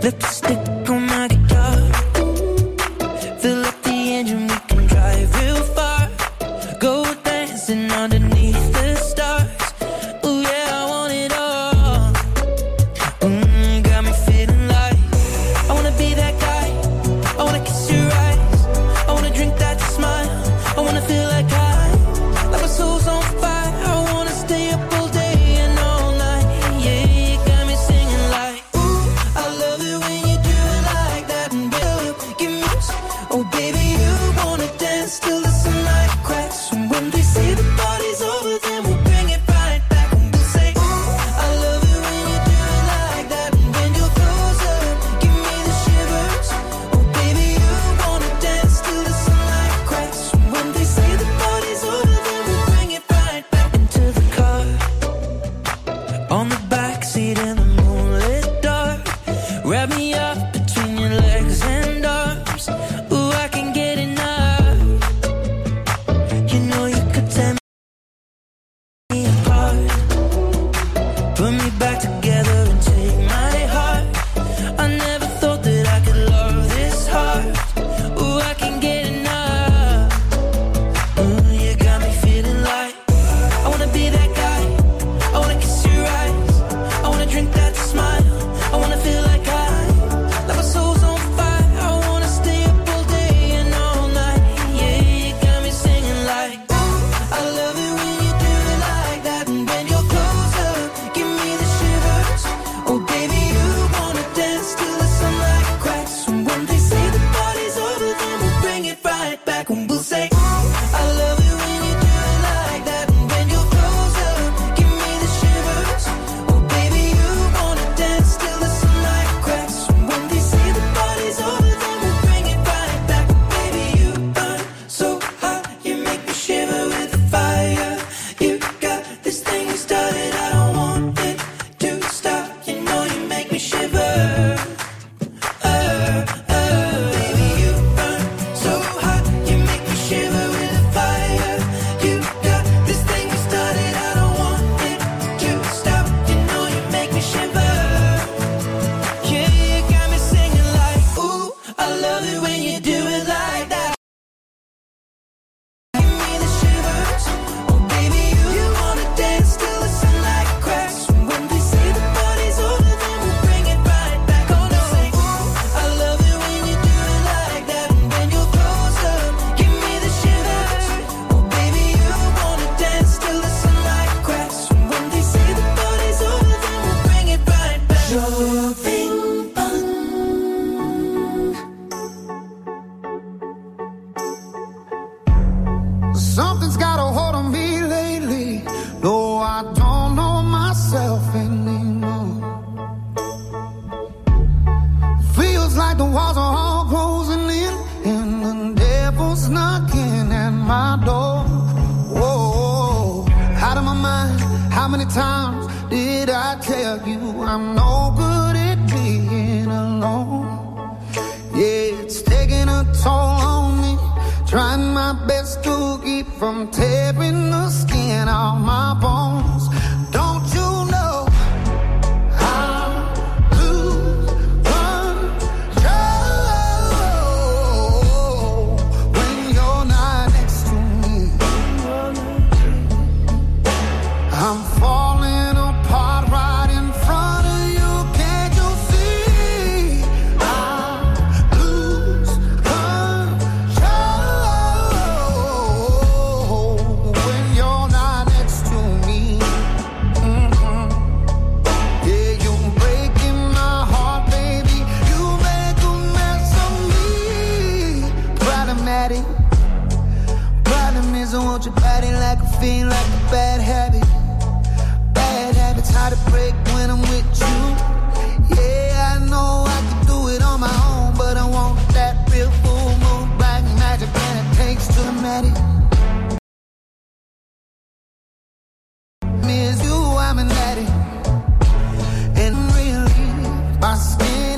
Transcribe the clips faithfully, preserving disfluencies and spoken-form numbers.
Lipstick on my guitar. Fill up the engine, we can drive real far. Go dancing underneath the stars. Ooh yeah, I want it all. Mm, got me feeling like I wanna be that guy. I wanna kiss your eyes. I wanna drink that smile. I wanna feel like I, like my soul's on fire. I wanna stay up all day and all night. Yeah, you got me singing like, ooh, I love it when you do it like that. And baby, give me, oh baby, you wanna dance till the sunlight cracks. And when they say the party's over, then we'll bring it right back. And we'll say, ooh, I love it when you do it like that. And when you're closer, give me the shivers. Oh baby, you wanna dance till the sunlight cracks. And when they say the party's over, then we'll bring it right back. Into the car, on the backseat in the moonlit dark. Wrap me up between your legs and arms. Ooh, I can get enough. You know you could tear me apart. Put me back together and take my heart. I never thought that I could love this hard. Ooh, I can get enough. Ooh, you got me feeling like I wanna be that guy. I wanna kiss your eyes. I wanna drink that smile. I wanna feel like I, like my soul's on fire. I wanna stay up all day and all night. Yeah, you got me singing like, ooh, I love it when you do it like that. And when you're closer, give me the shivers. Oh baby, you wanna dance till the sunlight cracks. And when they say the party's over, then we'll bring it right back. And we'll say, ooh, I love it when you do it like that. And when you're closer, give me the shivers. Oh baby, you wanna dance till the sunlight cracks. And when they say the party's over, then we'll bring it right back. Baby, you burn so hot, you make me shiver with the fire. You got this thing started, I don't want it to stop. You know you make me shiver. Uh, uh, baby, you burn so hot, you make me shiver with the fire. You got this thing started, I don't want it to stop. You know you make me shiver. Yeah, you got me singing like, ooh, I love it when you do it like that. Give me the shivers. Oh baby, you, you wanna dance till the sunlight cracks. And when they say the party's over, then we'll bring it right back. Oh no, say, ooh, I love it when you do it like that. And when you're closer, give me the shivers. Oh baby, you wanna dance till the sunlight cracks. And when they say the party's over, then we'll bring it right back. Jovem Pan. Something's got a hold on me lately. No, I don't know myself anymore. Feels like the walls are all closing in, and the devil's knocking at my door. Whoa, out of my mind. How many times did I tell you I'm no good at being alone? Yeah, it's taking a toll on me. Trying my best to keep from tearing the skin off my bones. Don't you know I lose control when you're not next to me? I'm falling apart right in front of you. Can't you see? I lose control when you're not next to me. Mm-hmm. Yeah, you're breaking my heart, baby. You make a mess of me. Problematic. Problem is I want your body like a fiend, like a bad habit. Bad habits hard to break when I'm with you. Yeah, I know I can do it on my own, but I want that real full moon, black magic, and it takes to the magic. Me as you, I'm an addict, and really, my skin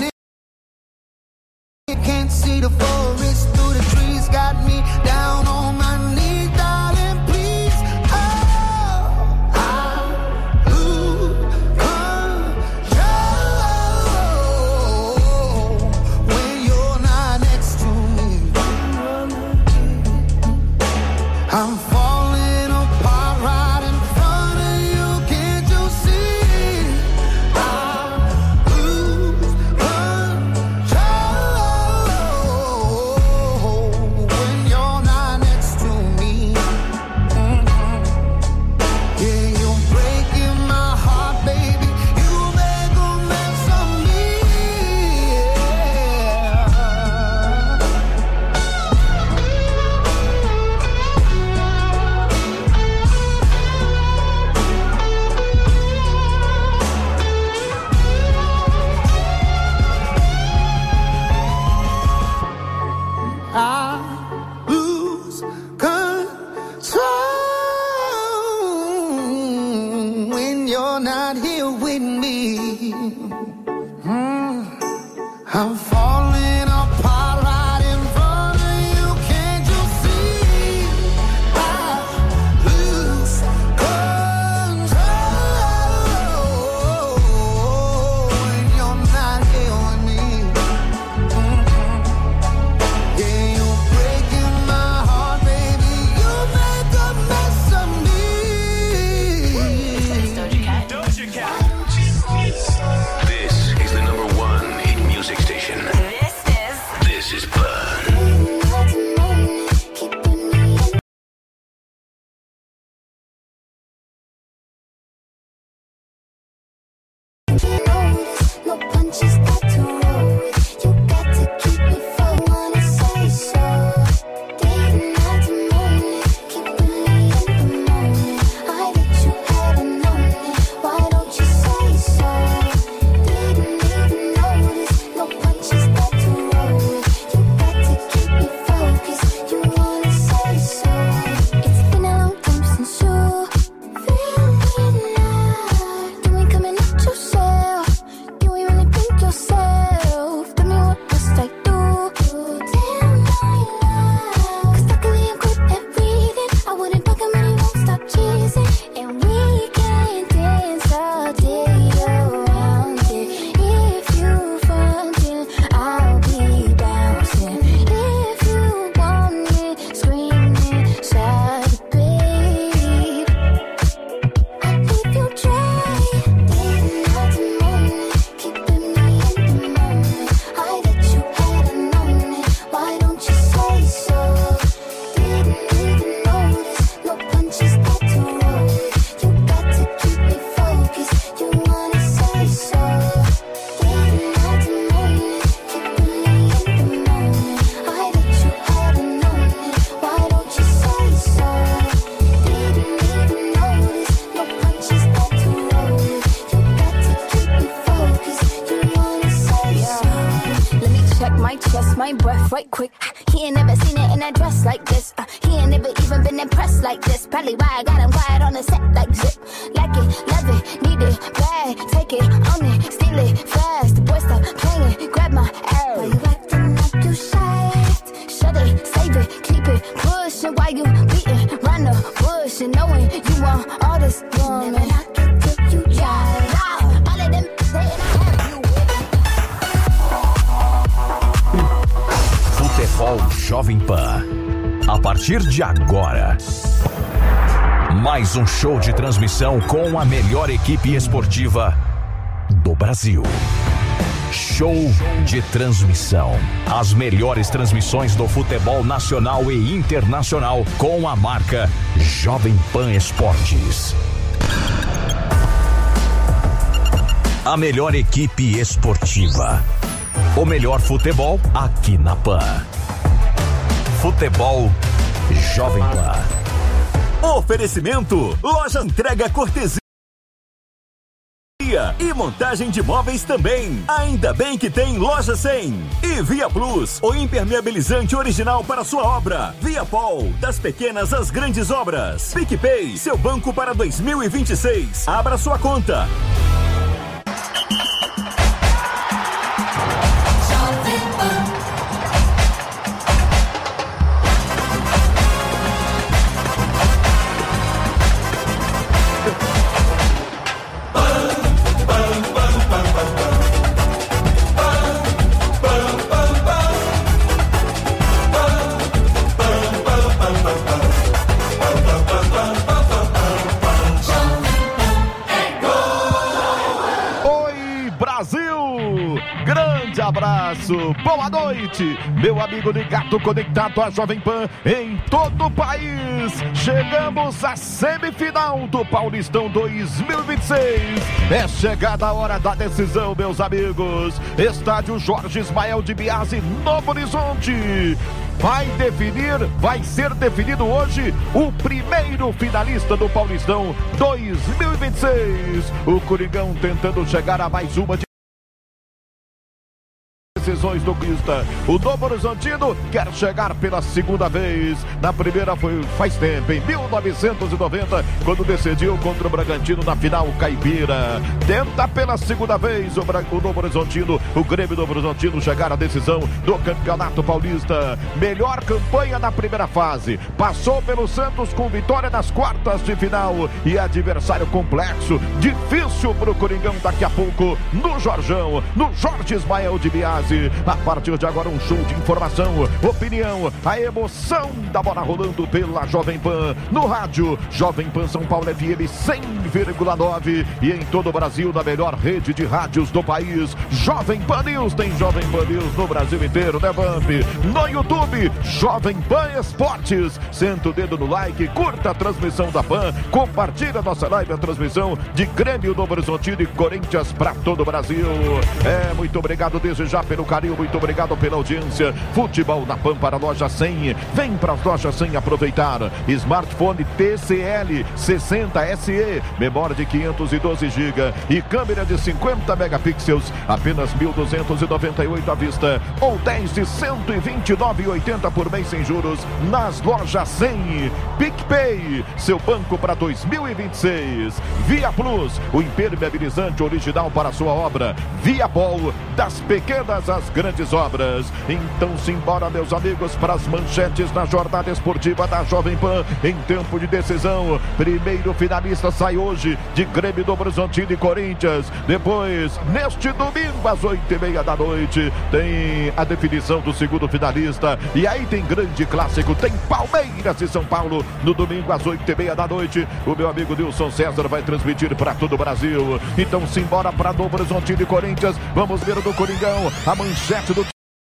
it can't see the forest through the trees. Got me down on my knees, darling, please. Oh, I lose control I'm falling apart right in front of you. Can't you see? I lose control when you're not here with me. Mm-hmm. Yeah, you're breaking my heart, baby. You make a mess of me. Doja Cat. Doja Cat. This is the number one hit music station. This is This is Fun. No punches got to roll with. You got to keep me full. Wanna say so. Day and night to morning, keeping me in the moment. I wish you hadn't known it. Why don't you say so? Didn't even notice. No punches got to roll with. You got to keep me focused. You wanna say so. It's been a long time since you feel me now. You ain't coming out yourself. You ain't really think yourself. Tell me what must I do? Tell my love. Cause luckily I'm good at reading. I wouldn't bug him and he won't stop cheesing. And we can dance all day around it. If you frontin', I'll be bouncing. If you want it, screaming, shout it, babe. I'll leave you dry. Day and night to morning, keeping me in the moment. I bet you hadn't known it. Why don't you say so? Didn't even notice. No punches got to roll with. You got to keep me focused. You wanna say so? Day and night to morning, keeping me in the moment. I bet you hadn't known it. Why don't you say so? Didn't even notice. No punches got to roll with. You got to keep me focused. You wanna say so? Let me check my chest, my breath right quick. He ain't never seen it in a dress like this. Uh, he ain't never even been impressed like this. Probably why I got him quiet on the set like zip. Like it, love it, need it, bad. Take it, own it, steal it, fast. The boy stop playing, grab my ass. Why you acting like you shy? Shut it, save it, keep it pushing. While you beating round the bush and knowing you want all this woman. Never knock it till you try. All of them saying I have you with. Futebol Jovem Pan. A partir de agora, mais um show de transmissão com a melhor equipe esportiva do Brasil. Show de transmissão. As melhores transmissões do futebol nacional e internacional com a marca Jovem Pan Esportes. A melhor equipe esportiva. O melhor futebol aqui na Pan. Futebol Jovem Pan. Oferecimento: loja entrega cortesia e montagem de móveis também. Ainda bem que tem Loja cem. E Via Plus, o impermeabilizante original para sua obra. Viapol, das pequenas às grandes obras. PicPay, seu banco para dois mil e vinte e seis. Abra sua conta. Abraço, boa noite, meu amigo ligado, conectado à Jovem Pan em todo o país. Chegamos à semifinal do Paulistão dois mil e vinte e seis. É chegada a hora da decisão, meus amigos. Estádio Jorge Ismael de Biasi, Novo Horizonte. Vai definir, vai ser definido hoje o primeiro finalista do Paulistão dois mil e vinte e seis. O Coringão tentando chegar a mais uma de decisões do Crista. O Novo Horizontino quer chegar pela segunda vez. Na primeira foi faz tempo, em mil novecentos e noventa, quando decidiu contra o Bragantino na final caipira. Tenta pela segunda vez o, Bra... o Novo Horizontino, o Grêmio Novo Horizontino chegar à decisão do Campeonato Paulista. Melhor campanha na primeira fase. Passou pelo Santos com vitória nas quartas de final. E adversário complexo, difícil pro Coringão daqui a pouco no Jorjão, no Jorge Ismael de Biasi. A partir de agora um show de informação, opinião, a emoção da bola rolando pela Jovem Pan, no rádio Jovem Pan São Paulo F M cem vírgula nove e em todo o Brasil na melhor rede de rádios do país. Jovem Pan News, tem Jovem Pan News no Brasil inteiro, né, Vamp? No YouTube, Jovem Pan Esportes. Senta o dedo no like, curta a transmissão da Pan, compartilha a nossa live, a transmissão de Grêmio, Novo Horizontino e Corinthians para todo o Brasil. É, muito obrigado desde já pelo carinho, muito obrigado pela audiência. Futebol na Pan para a loja cem. Vem para as lojas cem aproveitar. Smartphone T C L sessenta S E, memória de quinhentos e doze gigas e câmera de cinquenta megapixels, apenas mil duzentos e noventa e oito à vista ou dez de cento e vinte e nove reais e oitenta por mês sem juros nas lojas cem. PicPay, seu banco para dois mil e vinte e seis. Via Plus, o impermeabilizante original para a sua obra. Via Pol, das pequenas às grandes obras. Então simbora, meus amigos, para as manchetes na jornada esportiva da Jovem Pan em tempo de decisão. Primeiro finalista sai hoje de Grêmio, Novo Horizontino e Corinthians. Depois, neste domingo às oito e meia da noite, tem a definição do segundo finalista. E aí tem grande clássico, tem Palmeiras e São Paulo no domingo às oito e meia da noite. O meu amigo Nilson César vai transmitir para todo o Brasil. Então simbora para Novo Horizontino e Corinthians. Vamos ver o do Coringão, a manchete do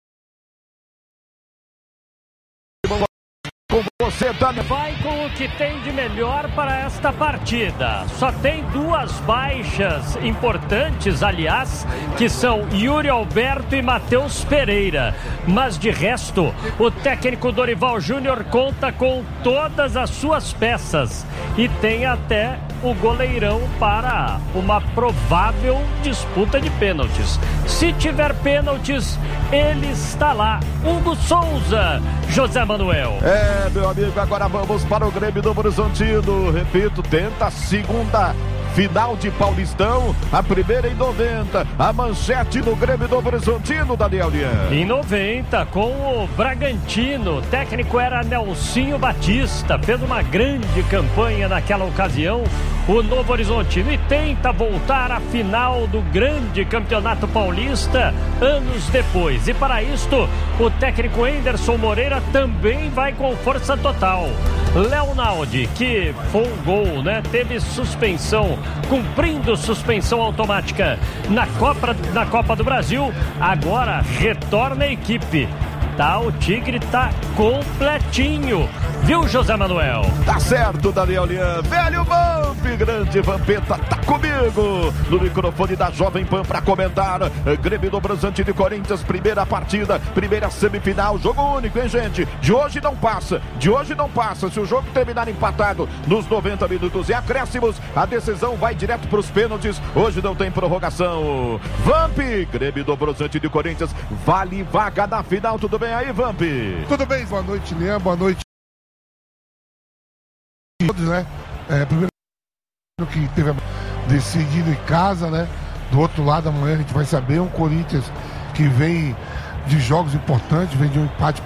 com você, Dani. Vai com o que tem de melhor para esta partida. Só tem duas baixas importantes, aliás, que são Yuri Alberto e Matheus Pereira. Mas de resto, o técnico Dorival Júnior conta com todas as suas peças e tem até o goleirão para uma provável disputa de pênaltis. Se tiver pênaltis, ele está lá. Hugo Souza, José Manuel. É, meu amigo, agora vamos para o Grêmio Novo Horizontino. Repito, tenta a segunda final de Paulistão, a primeira em noventa. A manchete no Grêmio Novo Horizontino, Daniel Lian. Em noventa, com o Bragantino, o técnico era Nelsinho Batista, fez uma grande campanha naquela ocasião, o Novo Horizontino, e tenta voltar à final do grande Campeonato Paulista anos depois. E para isto, o técnico Anderson Moreira também vai com força total. Leonaldi, que folgou, né? Teve suspensão, cumprindo suspensão automática na Copa, na Copa do Brasil, agora retorna à equipe. Tá, o Tigre tá completinho, viu, José Manuel? Tá certo, Daniel Lian. Velho Vamp, grande Vampeta, tá comigo no microfone da Jovem Pan pra comentar. Grêmio Novo Horizontino de Corinthians, primeira partida, primeira semifinal, jogo único, hein, gente? De hoje não passa, de hoje não passa. Se o jogo terminar empatado nos noventa minutos e acréscimos, a decisão vai direto pros pênaltis. Hoje não tem prorrogação. Vamp, Grêmio Novo Horizontino de Corinthians, vale vaga na final. Tudo bem aí, Vamp? Tudo bem, boa noite, Lian, boa noite a todos, né? É, primeiro que teve decidido em casa, né? Do outro lado, amanhã a gente vai saber, um Corinthians que vem de jogos importantes, vem de um empate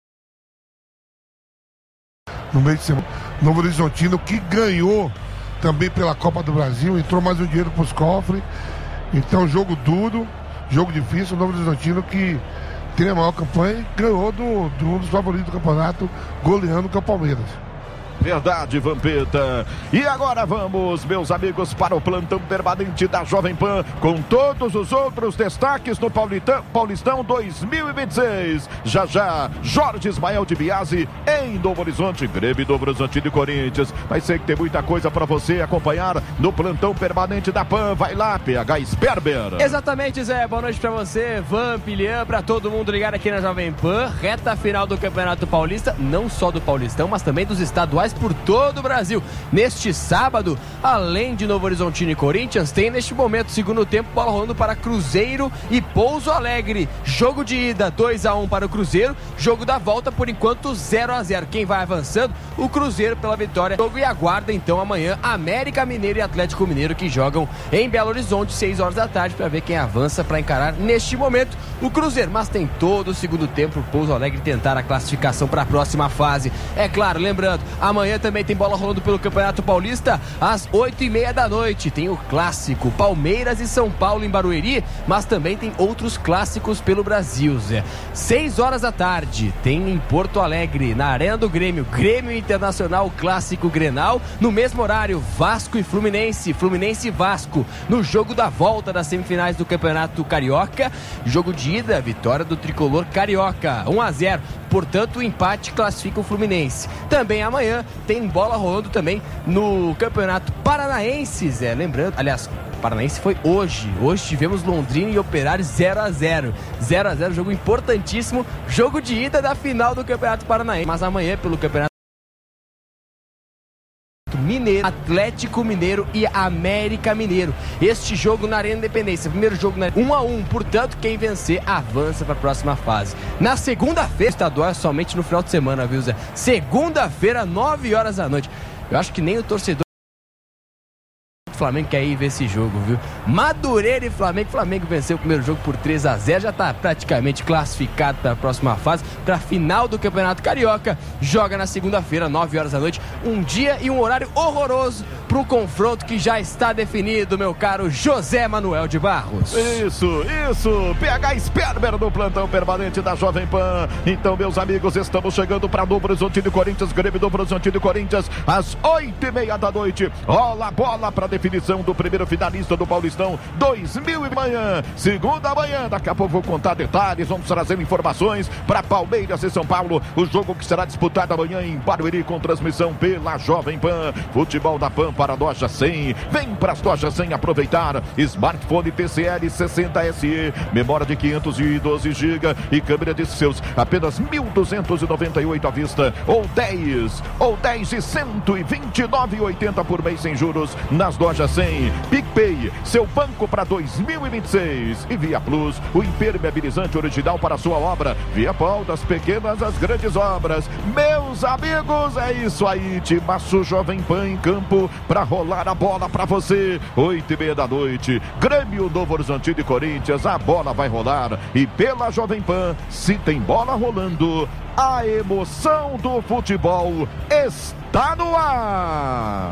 no meio de semana. Novo Horizontino que ganhou também pela Copa do Brasil, entrou mais um dinheiro para os cofres. Então, jogo duro, jogo difícil. O Novo Horizontino que tem a maior campanha e ganhou do, do um dos favoritos do campeonato, goleando, que é o Palmeiras. Verdade, Vampeta. E agora vamos, meus amigos, para o plantão permanente da Jovem Pan, com todos os outros destaques no Paulistão, Paulistão dois mil e vinte e seis. Já já, Jorge Ismael de Biasi em Novo Horizonte, Grêmio Novo Horizonte de Corinthians. Mas sei que tem muita coisa para você acompanhar no plantão permanente da Pan. Vai lá, P H Sperber. Exatamente, Zé. Boa noite para você, Vamp, Lian, para todo mundo ligado aqui na Jovem Pan. Reta final do Campeonato Paulista, não só do Paulistão, mas também dos estaduais finais por todo o Brasil. Neste sábado, além de Novo Horizontino e Corinthians, tem neste momento, segundo tempo, bola rolando para Cruzeiro e Pouso Alegre. Jogo de ida, dois a um para o Cruzeiro. Jogo da volta, por enquanto, zero a zero. Quem vai avançando? O Cruzeiro pela vitória. Jogo e aguarda, então, amanhã, América Mineiro e Atlético Mineiro, que jogam em Belo Horizonte, seis horas da tarde, para ver quem avança para encarar, neste momento, o Cruzeiro. Mas tem todo o segundo tempo o Pouso Alegre tentar a classificação para a próxima fase. É claro, lembrando, amanhã também tem bola rolando pelo Campeonato Paulista, às oito e meia da noite. Tem o clássico Palmeiras e São Paulo em Barueri, mas também tem outros clássicos pelo Brasil, Zé. seis horas da tarde, tem em Porto Alegre, na Arena do Grêmio, Grêmio Internacional Clássico Grenal. No mesmo horário, Vasco e Fluminense, Fluminense e Vasco, no jogo da volta das semifinais do Campeonato Carioca. Jogo de ida, vitória do tricolor carioca, um a zero. Portanto, o empate classifica o Fluminense. Também amanhã tem bola rolando também no Campeonato Paranaense, Zé. Lembrando, aliás, Paranaense foi hoje. Hoje tivemos Londrina e Operário zero a zero. zero a zero, jogo importantíssimo. Jogo de ida da final do Campeonato Paranaense. Mas amanhã, pelo Campeonato Mineiro, Atlético Mineiro e América Mineiro. Este jogo na Arena Independência. Primeiro jogo na um a um. Portanto, quem vencer avança para a próxima fase. Na segunda-feira, estadual é somente no final de semana, viu, Zé? Segunda-feira, nove horas da noite. Eu acho que nem o torcedor Flamengo quer ir ver esse jogo, viu? Madureira e Flamengo. Flamengo venceu o primeiro jogo por três a zero, já está praticamente classificado para a próxima fase, para a final do Campeonato Carioca. Joga na segunda-feira, nove horas da noite, um dia e um horário horroroso para o confronto que já está definido, meu caro José Manuel de Barros. Isso, isso, P H Sperber no plantão permanente da Jovem Pan. Então, meus amigos, estamos chegando para Novo Horizontino e Corinthians, Grêmio Novo Horizontino e Corinthians, às oito e meia da noite. Rola a bola para definição do primeiro finalista do Paulistão dois mil e manhã, segunda manhã. Daqui a pouco vou contar detalhes, vamos trazer informações para Palmeiras e São Paulo, o jogo que será disputado amanhã em Barueri com transmissão pela Jovem Pan. Futebol da Pan para a Loja cem. Vem para as Lojas cem aproveitar. Smartphone T C L sessenta S E, memória de quinhentos e doze gigas e câmera de seus apenas mil duzentos e noventa e oito à vista, ou dez, ou dez e cento e vinte e nove e oitenta por mês sem juros nas Lojas cem. PicPay, seu banco para dois mil e vinte e seis. E Via Plus, o impermeabilizante original para sua obra. Via Pol, das pequenas às grandes obras. Meus amigos, é isso aí. Timaço Jovem Pan em campo para rolar a bola para você. Oito e meia da noite, Grêmio Novo Horizontino e Corinthians. A bola vai rolar e pela Jovem Pan, se tem bola rolando, a emoção do futebol está no ar.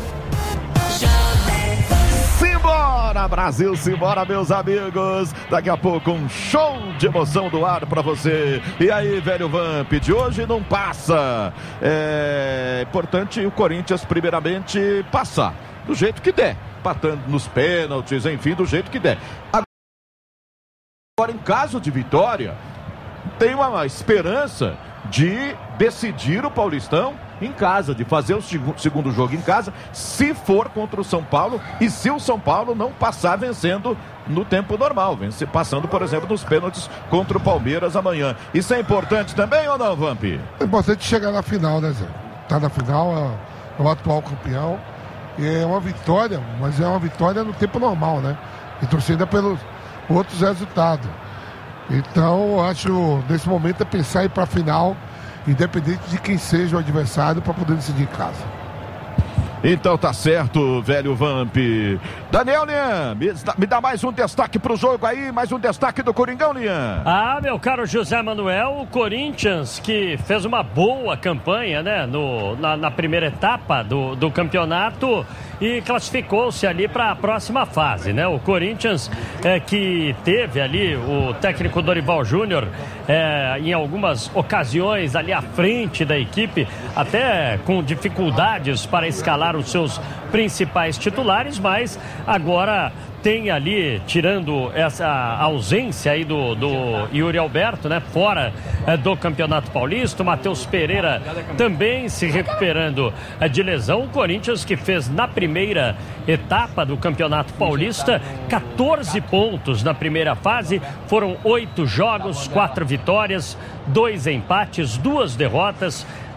Simbora, Brasil, simbora, meus amigos. Daqui a pouco um show de emoção do ar pra você. E aí, velho Vamp, de hoje não passa. É importante o Corinthians, primeiramente, passar do jeito que der, empatando nos pênaltis, enfim, do jeito que der. Agora, em caso de vitória, tem uma esperança de decidir o Paulistão em casa, de fazer o segundo jogo em casa, se for contra o São Paulo e se o São Paulo não passar vencendo no tempo normal, vencer, passando, por exemplo, nos pênaltis contra o Palmeiras amanhã. Isso é importante também ou não, Vamp? É importante chegar na final, né, Zé? Tá na final, é o atual campeão. E é uma vitória, mas é uma vitória no tempo normal, né? E torcida pelos outros resultados. Então, eu acho, nesse momento, é pensar em ir para a final, independente de quem seja o adversário, para poder decidir em casa. Então tá certo, velho Vamp. Daniel Lian, me, me dá mais um destaque pro jogo aí, mais um destaque do Coringão, Lian. Ah, meu caro José Manuel, o Corinthians que fez uma boa campanha, né, no, na, na primeira etapa do, do campeonato e classificou-se ali para a próxima fase, né? O Corinthians é, que teve ali o técnico Dorival Júnior é, em algumas ocasiões ali à frente da equipe, até com dificuldades para escalar os seus principais titulares, mas agora tem ali, tirando essa ausência aí do, do Yuri Alberto, né, fora é, do Campeonato Paulista, o Matheus Pereira também se recuperando é, de lesão. O Corinthians que fez na primeira etapa do Campeonato Paulista quatorze pontos na primeira fase, foram oito jogos, quatro vitórias, dois empates, duas derrotas,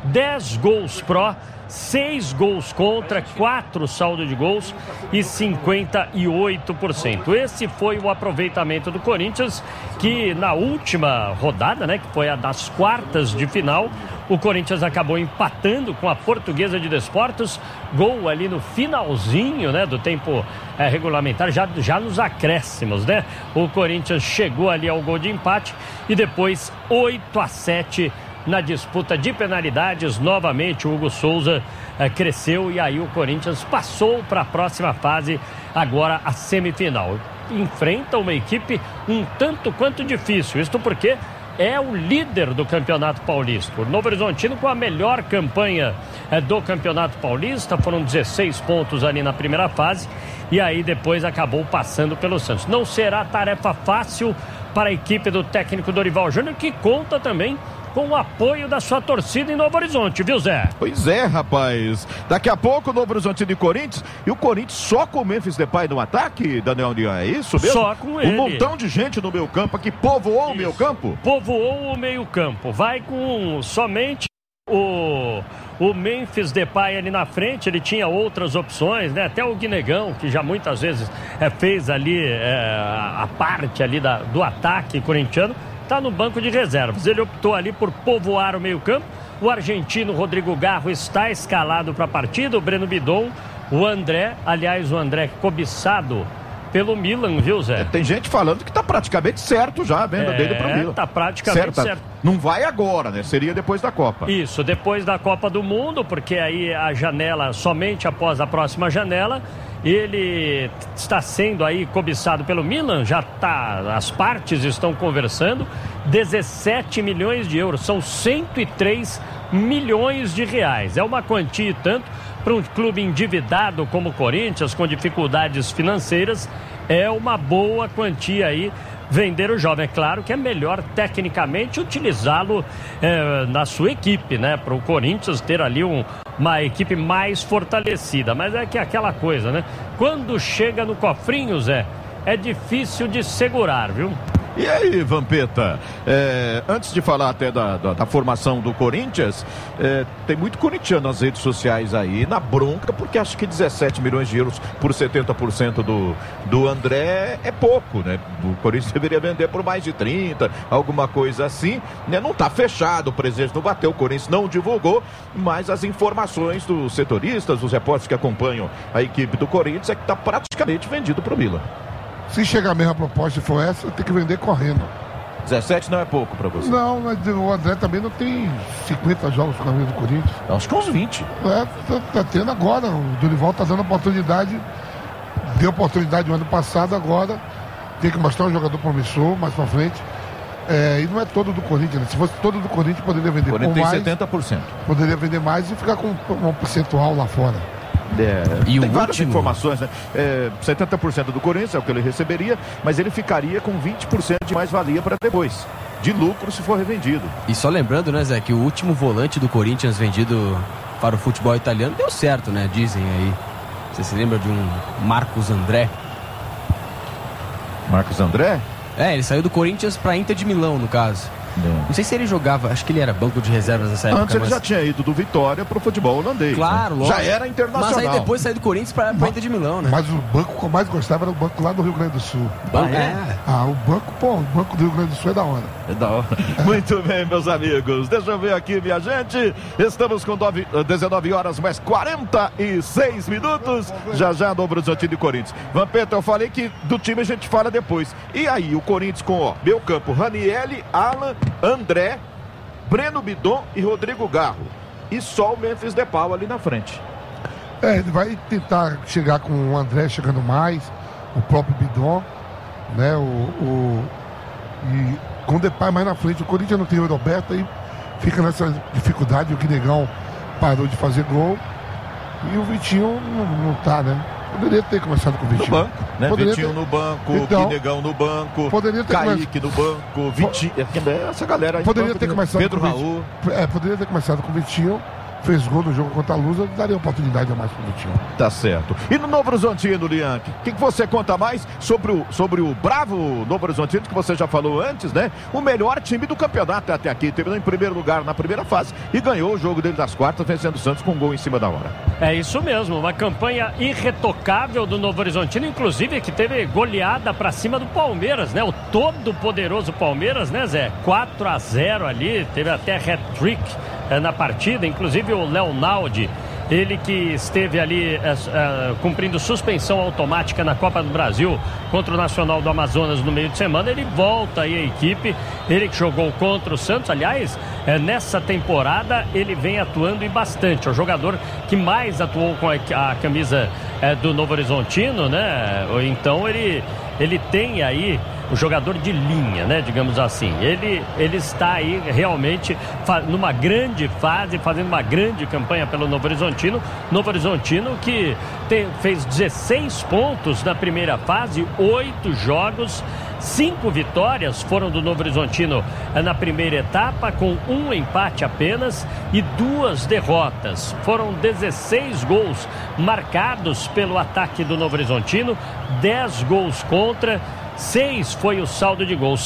dez gols pró, seis gols contra, quatro saldo de gols e cinquenta e oito por cento. Esse foi o aproveitamento do Corinthians, que na última rodada, né, que foi a das quartas de final, o Corinthians acabou empatando com a Portuguesa de Desportos, gol ali no finalzinho, né, do tempo é, regulamentar, já, já nos acréscimos, né? O Corinthians chegou ali ao gol de empate e depois oito a sete na disputa de penalidades. Novamente o Hugo Souza eh, cresceu e aí o Corinthians passou para a próxima fase, agora a semifinal. Enfrenta uma equipe um tanto quanto difícil, isto porque é o líder do Campeonato Paulista. O Novo Horizontino com a melhor campanha eh, do Campeonato Paulista, foram dezesseis pontos ali na primeira fase e aí depois acabou passando pelo Santos. Não será tarefa fácil para a equipe do técnico Dorival Júnior, que conta também com o apoio da sua torcida em Novo Horizonte, viu, Zé? Pois é, rapaz. Daqui a pouco, Novo Horizonte e Corinthians. E o Corinthians só com o Memphis Depay no ataque, Daniel União, é isso mesmo? Só com ele. Um montão de gente no meio campo aqui, povoou isso. O meio campo? Povoou o meio campo. Vai com somente o... O Memphis Depay ali na frente, ele tinha outras opções, né? Até o Guinegão, que já muitas vezes é, fez ali é, a parte ali da, do ataque corintiano, está no banco de reservas. Ele optou ali por povoar o meio-campo. O argentino Rodrigo Garro está escalado para a partida. O Breno Bidon, o André, aliás, o André cobiçado pelo Milan, viu, Zé? É, tem gente falando que tá praticamente certo já a venda é, dele pro Milan. Tá praticamente certo, certo. Não vai agora, né? Seria depois da Copa. Isso, depois da Copa do Mundo, porque aí a janela, somente após a próxima janela, ele está sendo aí cobiçado pelo Milan, já tá, as partes estão conversando, dezessete milhões de euros, são cento e três milhões de reais. É uma quantia e tanto para um clube endividado como o Corinthians, com dificuldades financeiras, é uma boa quantia aí vender o jovem. É claro que é melhor tecnicamente utilizá-lo é, na sua equipe, né? Para o Corinthians ter ali um, uma equipe mais fortalecida. Mas é que é aquela coisa, né? Quando chega no cofrinho, Zé, é difícil de segurar, viu? E aí, Vampeta, é, antes de falar até da, da, da formação do Corinthians, é, tem muito corintiano nas redes sociais aí, na bronca, porque acho que dezessete milhões de euros por setenta por cento do, do André é pouco, né? O Corinthians deveria vender por mais de trinta, alguma coisa assim, né? Não tá fechado, o presidente não bateu, o Corinthians não divulgou, mas as informações dos setoristas, dos repórteres que acompanham a equipe do Corinthians é que tá praticamente vendido pro Milan. Se chegar a mesma proposta e for essa, tem que vender correndo. dezessete não é pouco pra você? Não, mas o André também não tem cinquenta jogos com a camisa do Corinthians. Acho que uns vinte. É, tá, tá tendo agora. O Dorival tá dando oportunidade. Deu oportunidade no ano passado, agora tem que mostrar um jogador promissor mais pra frente. É, e não é todo do Corinthians, né? Se fosse todo do Corinthians, poderia vender o Corinthians com mais. tem setenta por cento. Poderia vender mais e ficar com um percentual lá fora. É, e tem o várias último... informações, né? É, setenta por cento do Corinthians é o que ele receberia, mas ele ficaria com vinte por cento de mais-valia para depois, de lucro se for revendido. E só lembrando, né, Zé, que o último volante do Corinthians vendido para o futebol italiano deu certo, né? Dizem aí. Você se lembra de um Marcos André? Marcos André? É, ele saiu do Corinthians para Inter de Milão, no caso. Não. Não sei se ele jogava, acho que ele era banco de reservas nessa época. Antes ele mas... já tinha ido do Vitória pro futebol holandês. Claro, né? lógico. Já era internacional. Mas aí depois saiu do Corinthians pra, pra Inter de Milão, né? Mas o banco que eu mais gostava era o banco lá do Rio Grande do Sul. Ah, é? Ah, o banco, pô, o banco do Rio Grande do Sul é da hora. É da hora. Muito bem, meus amigos. Deixa eu ver aqui, minha gente. Estamos com dezenove horas mais quarenta e seis minutos. Já já Novo Horizontino e Corinthians. Vampeta, eu falei que do time a gente fala depois. E aí, o Corinthians com, ó, meu campo, Ranieri, Alan, André, Breno Bidon e Rodrigo Garro. E só o Memphis Depay ali na frente. É, ele vai tentar chegar com o André chegando mais, o próprio Bidon, né? O, o, e com o Depay mais na frente. O Corinthians não tem o Roberto e fica nessa dificuldade. O Guinegão parou de fazer gol e o Vitinho não, não tá, né? Poderia ter começado com o Vitinho. No banco, né? Poderia Vitinho ter... no banco, então, Guinegão no banco, poderia ter Kaique come... no banco, Vitinho. Essa galera aí. Poderia banco, ter começado Pedro com Raul. É, poderia ter começado com o Vitinho fez gol no jogo contra a Lusa, daria oportunidade a mais pro time. Tá certo. E no Novo Horizontino, Lian, o que, que você conta mais sobre o, sobre o bravo Novo Horizontino, que você já falou antes, né? O melhor time do campeonato até aqui, terminou em primeiro lugar na primeira fase e ganhou o jogo dele das quartas, vencendo o Santos com um gol em cima da hora. É isso mesmo, uma campanha irretocável do Novo Horizontino, inclusive que teve goleada pra cima do Palmeiras, né? O todo poderoso Palmeiras, né, Zé? quatro a zero ali, teve até hat-trick eh, na partida, inclusive o Leonaldi, ele que esteve ali eh, eh, cumprindo suspensão automática na Copa do Brasil contra o Nacional do Amazonas no meio de semana, ele volta aí à equipe, ele que jogou contra o Santos, aliás, eh, nessa temporada ele vem atuando e bastante, é o jogador que mais atuou com a, a camisa eh, do Novo Horizontino, né? Então ele, ele tem aí o jogador de linha, né, digamos assim. Ele, ele está aí realmente numa grande fase, fazendo uma grande campanha pelo Novo Horizontino. Novo Horizontino que tem, fez dezesseis pontos na primeira fase, oito jogos, cinco vitórias foram do Novo Horizontino na primeira etapa, com um empate apenas e duas derrotas. Foram dezesseis gols marcados pelo ataque do Novo Horizontino, dez gols contra, seis foi o saldo de gols,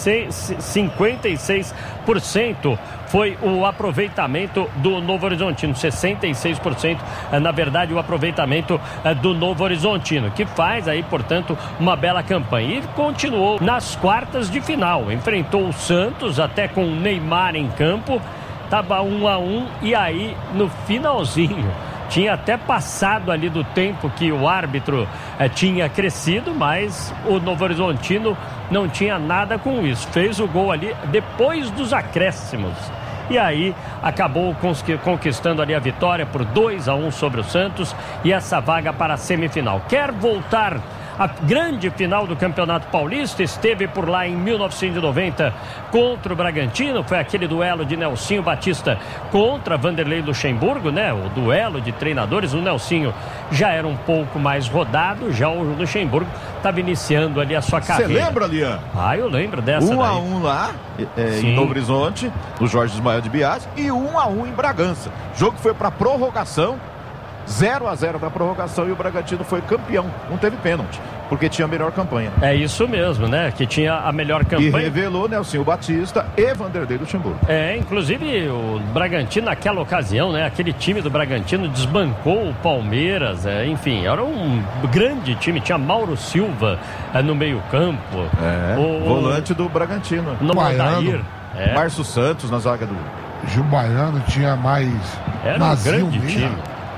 cinquenta e seis por cento foi o aproveitamento do Novo Horizontino, sessenta e seis por cento na verdade o aproveitamento do Novo Horizontino, que faz aí, portanto, uma bela campanha e continuou nas quartas de final, enfrentou o Santos até com o Neymar em campo, tava um a um e aí no finalzinho tinha até passado ali do tempo que o árbitro eh, tinha crescido, mas o Novo Horizontino não tinha nada com isso. Fez o gol ali depois dos acréscimos. E aí acabou conquistando ali a vitória por dois a um sobre o Santos e essa vaga para a semifinal. Quer voltar a grande final do Campeonato Paulista, esteve por lá em mil novecentos e noventa contra o Bragantino, foi aquele duelo de Nelsinho Batista contra Vanderlei Luxemburgo, né? O duelo de treinadores, o Nelsinho já era um pouco mais rodado, já o Luxemburgo estava iniciando ali a sua carreira. Você lembra, Lian? Ah, eu lembro dessa Um daí. a um lá, é, em Novo Horizonte, no Jorge Ismael de Biasi, e um a um em Bragança. O jogo foi para prorrogação, zero a zero da prorrogação, e o Bragantino foi campeão. Não teve pênalti, porque tinha a melhor campanha. É isso mesmo, né? Que tinha a melhor campanha. E revelou Nelsinho Batista e Vanderlei Luxemburgo. É, inclusive o Bragantino naquela ocasião, né? Aquele time do Bragantino desbancou o Palmeiras, é, enfim, era um grande time. Tinha Mauro Silva é, no meio campo. É, o volante do Bragantino. No Aldair. É. Márcio Santos na zaga do... Gil Baiano tinha mais... Era um grande time.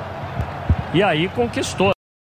E aí conquistou,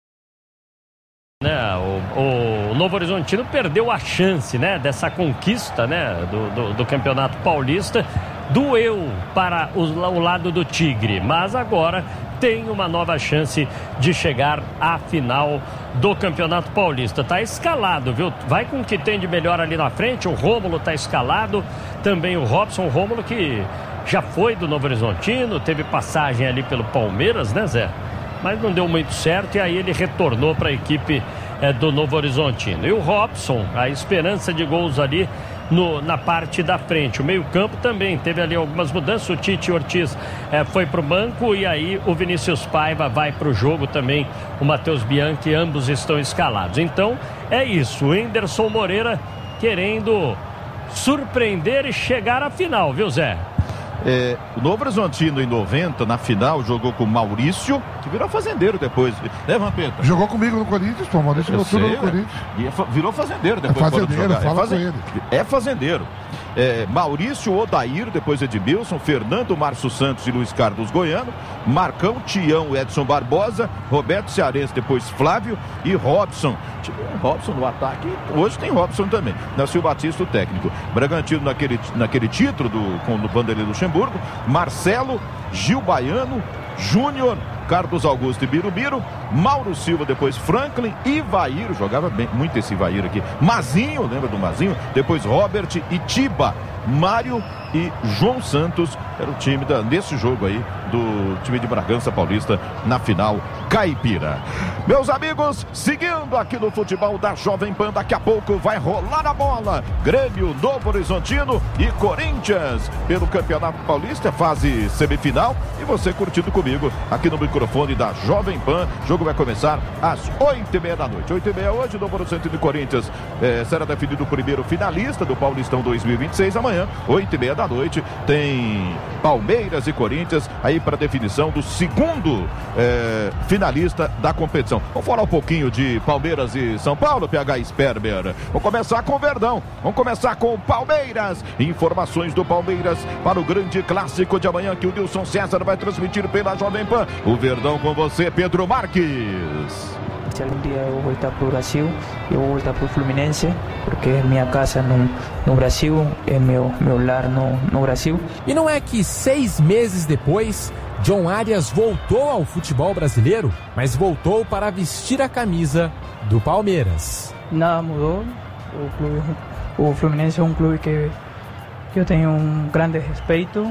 né? O, o Novo Horizontino perdeu a chance, né? Dessa conquista, né? Do, do, do Campeonato Paulista. Doeu para o, o lado do Tigre, mas agora tem uma nova chance de chegar à final do Campeonato Paulista. Tá escalado, viu? Vai com o que tem de melhor ali na frente. O Rômulo tá escalado, também o Robson, o Rômulo que já foi do Novo Horizontino, teve passagem ali pelo Palmeiras, né, Zé? Mas não deu muito certo e aí ele retornou para a equipe é, do Novo Horizontino. E o Robson, a esperança de gols ali no, na parte da frente. O meio-campo também teve ali algumas mudanças. O Tite Ortiz é, foi para o banco e aí o Vinícius Paiva vai para o jogo também. O Matheus Bianchi, ambos estão escalados. Então é isso. O Anderson Moreira querendo surpreender e chegar à final, viu, Zé? É, o Novo Horizontino em noventa, na final, jogou com o Maurício, que virou fazendeiro depois, né, Vampeta? Jogou comigo no Corinthians, pô, Maurício jogou tudo no Corinthians. E é, virou fazendeiro depois. É fazendeiro, de fala é, fazen... com ele. é fazendeiro. É, Maurício, Odair, depois Edmilson, Fernando, Márcio Santos e Luiz Carlos Goiano, Marcão, Tião, Edson Barbosa, Roberto Cearense, depois Flávio e Robson. Robson no ataque, hoje tem Robson também. Nasceu Batista, o técnico. Bragantino naquele, naquele título do, com o Vanderlei Luxemburgo, Marcelo, Gil Baiano, Júnior, Carlos Augusto e Birubiru, Mauro Silva, depois Franklin, Ivair, jogava bem, muito esse Ivair aqui, Mazinho, lembra do Mazinho? Depois Robert e Tiba, Mário e João Santos. Era o time da, nesse jogo aí do time de Bragança Paulista na final caipira. Meus amigos, seguindo aqui no futebol da Jovem Pan, daqui a pouco vai rolar a bola. Grêmio, Novo Horizontino e Corinthians pelo Campeonato Paulista, fase semifinal. E você curtindo comigo aqui no microfone da Jovem Pan. O jogo vai começar às oito e meia da noite. oito e meia hoje, Novo Horizontino e Corinthians eh, será definido o primeiro finalista do Paulistão dois mil e vinte e seis. Amanhã, oito e meia da noite, tem Palmeiras e Corinthians aí para definição do segundo eh, finalista da competição. Vamos falar um pouquinho de Palmeiras e São Paulo, P H Sperber. Vamos começar com o Verdão. Vamos começar com o Palmeiras. Informações do Palmeiras para o grande clássico de amanhã que o Nilson César vai transmitir pela Jovem Pan. O Verdão com você, Pedro Marques. Se algum dia eu voltar para o Brasil, eu vou voltar para o Fluminense, porque é minha casa no, no Brasil, é meu, meu lar no, no Brasil. E não é que seis meses depois, John Arias voltou ao futebol brasileiro, mas voltou para vestir a camisa do Palmeiras. Nada mudou, o, clube, o Fluminense é um clube que, que eu tenho um grande respeito.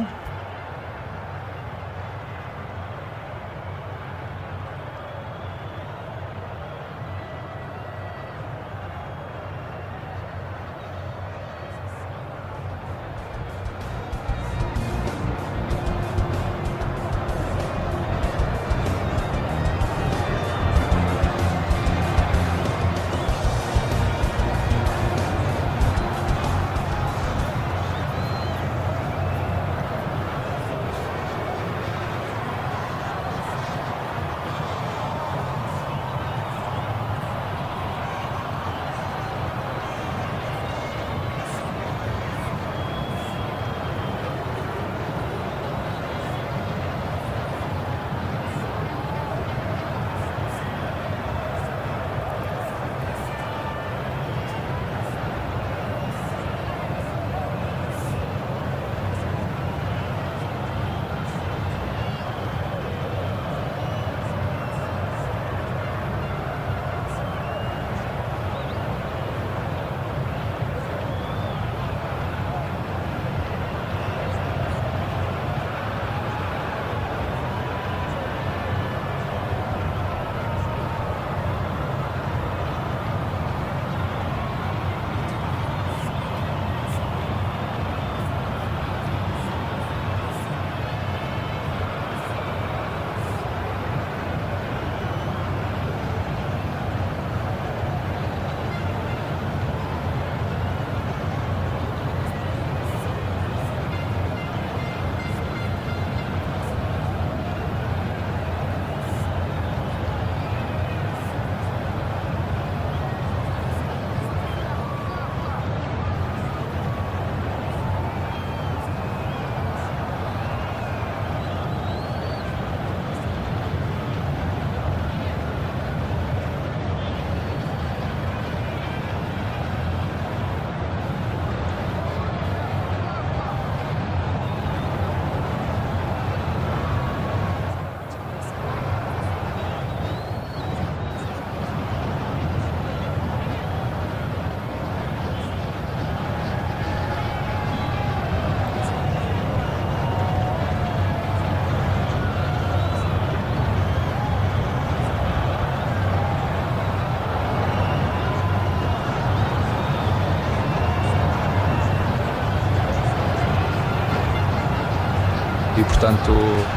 E portanto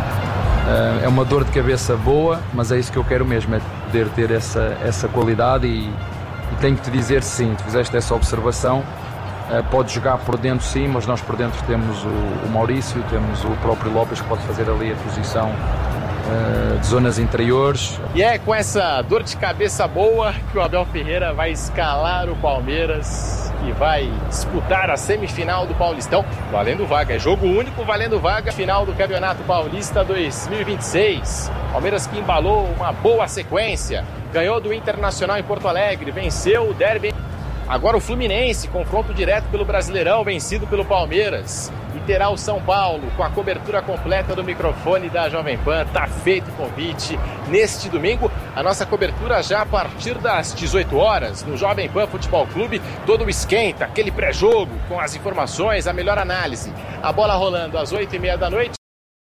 é uma dor de cabeça boa, mas é isso que eu quero mesmo, é poder ter essa, essa qualidade e, e tenho que te dizer sim, tu fizeste essa observação, pode jogar por dentro sim, mas nós por dentro temos o, o Maurício, temos o próprio Lopes que pode fazer ali a posição uh, de zonas interiores. E é com essa dor de cabeça boa que o Abel Ferreira vai escalar o Palmeiras e vai disputar a semifinal do Paulistão, valendo vaga, é jogo único, valendo vaga, final do Campeonato Paulista dois mil e vinte e seis. Palmeiras que embalou uma boa sequência, ganhou do Internacional em Porto Alegre, venceu o derby Agora o Fluminense, confronto direto pelo Brasileirão, vencido pelo Palmeiras. E terá o São Paulo com a cobertura completa do microfone da Jovem Pan. Tá feito o convite. Neste domingo, a nossa cobertura já a partir das dezoito horas, no Jovem Pan Futebol Clube. Todo o esquenta, aquele pré-jogo com as informações, a melhor análise. A bola rolando às oito e meia da noite.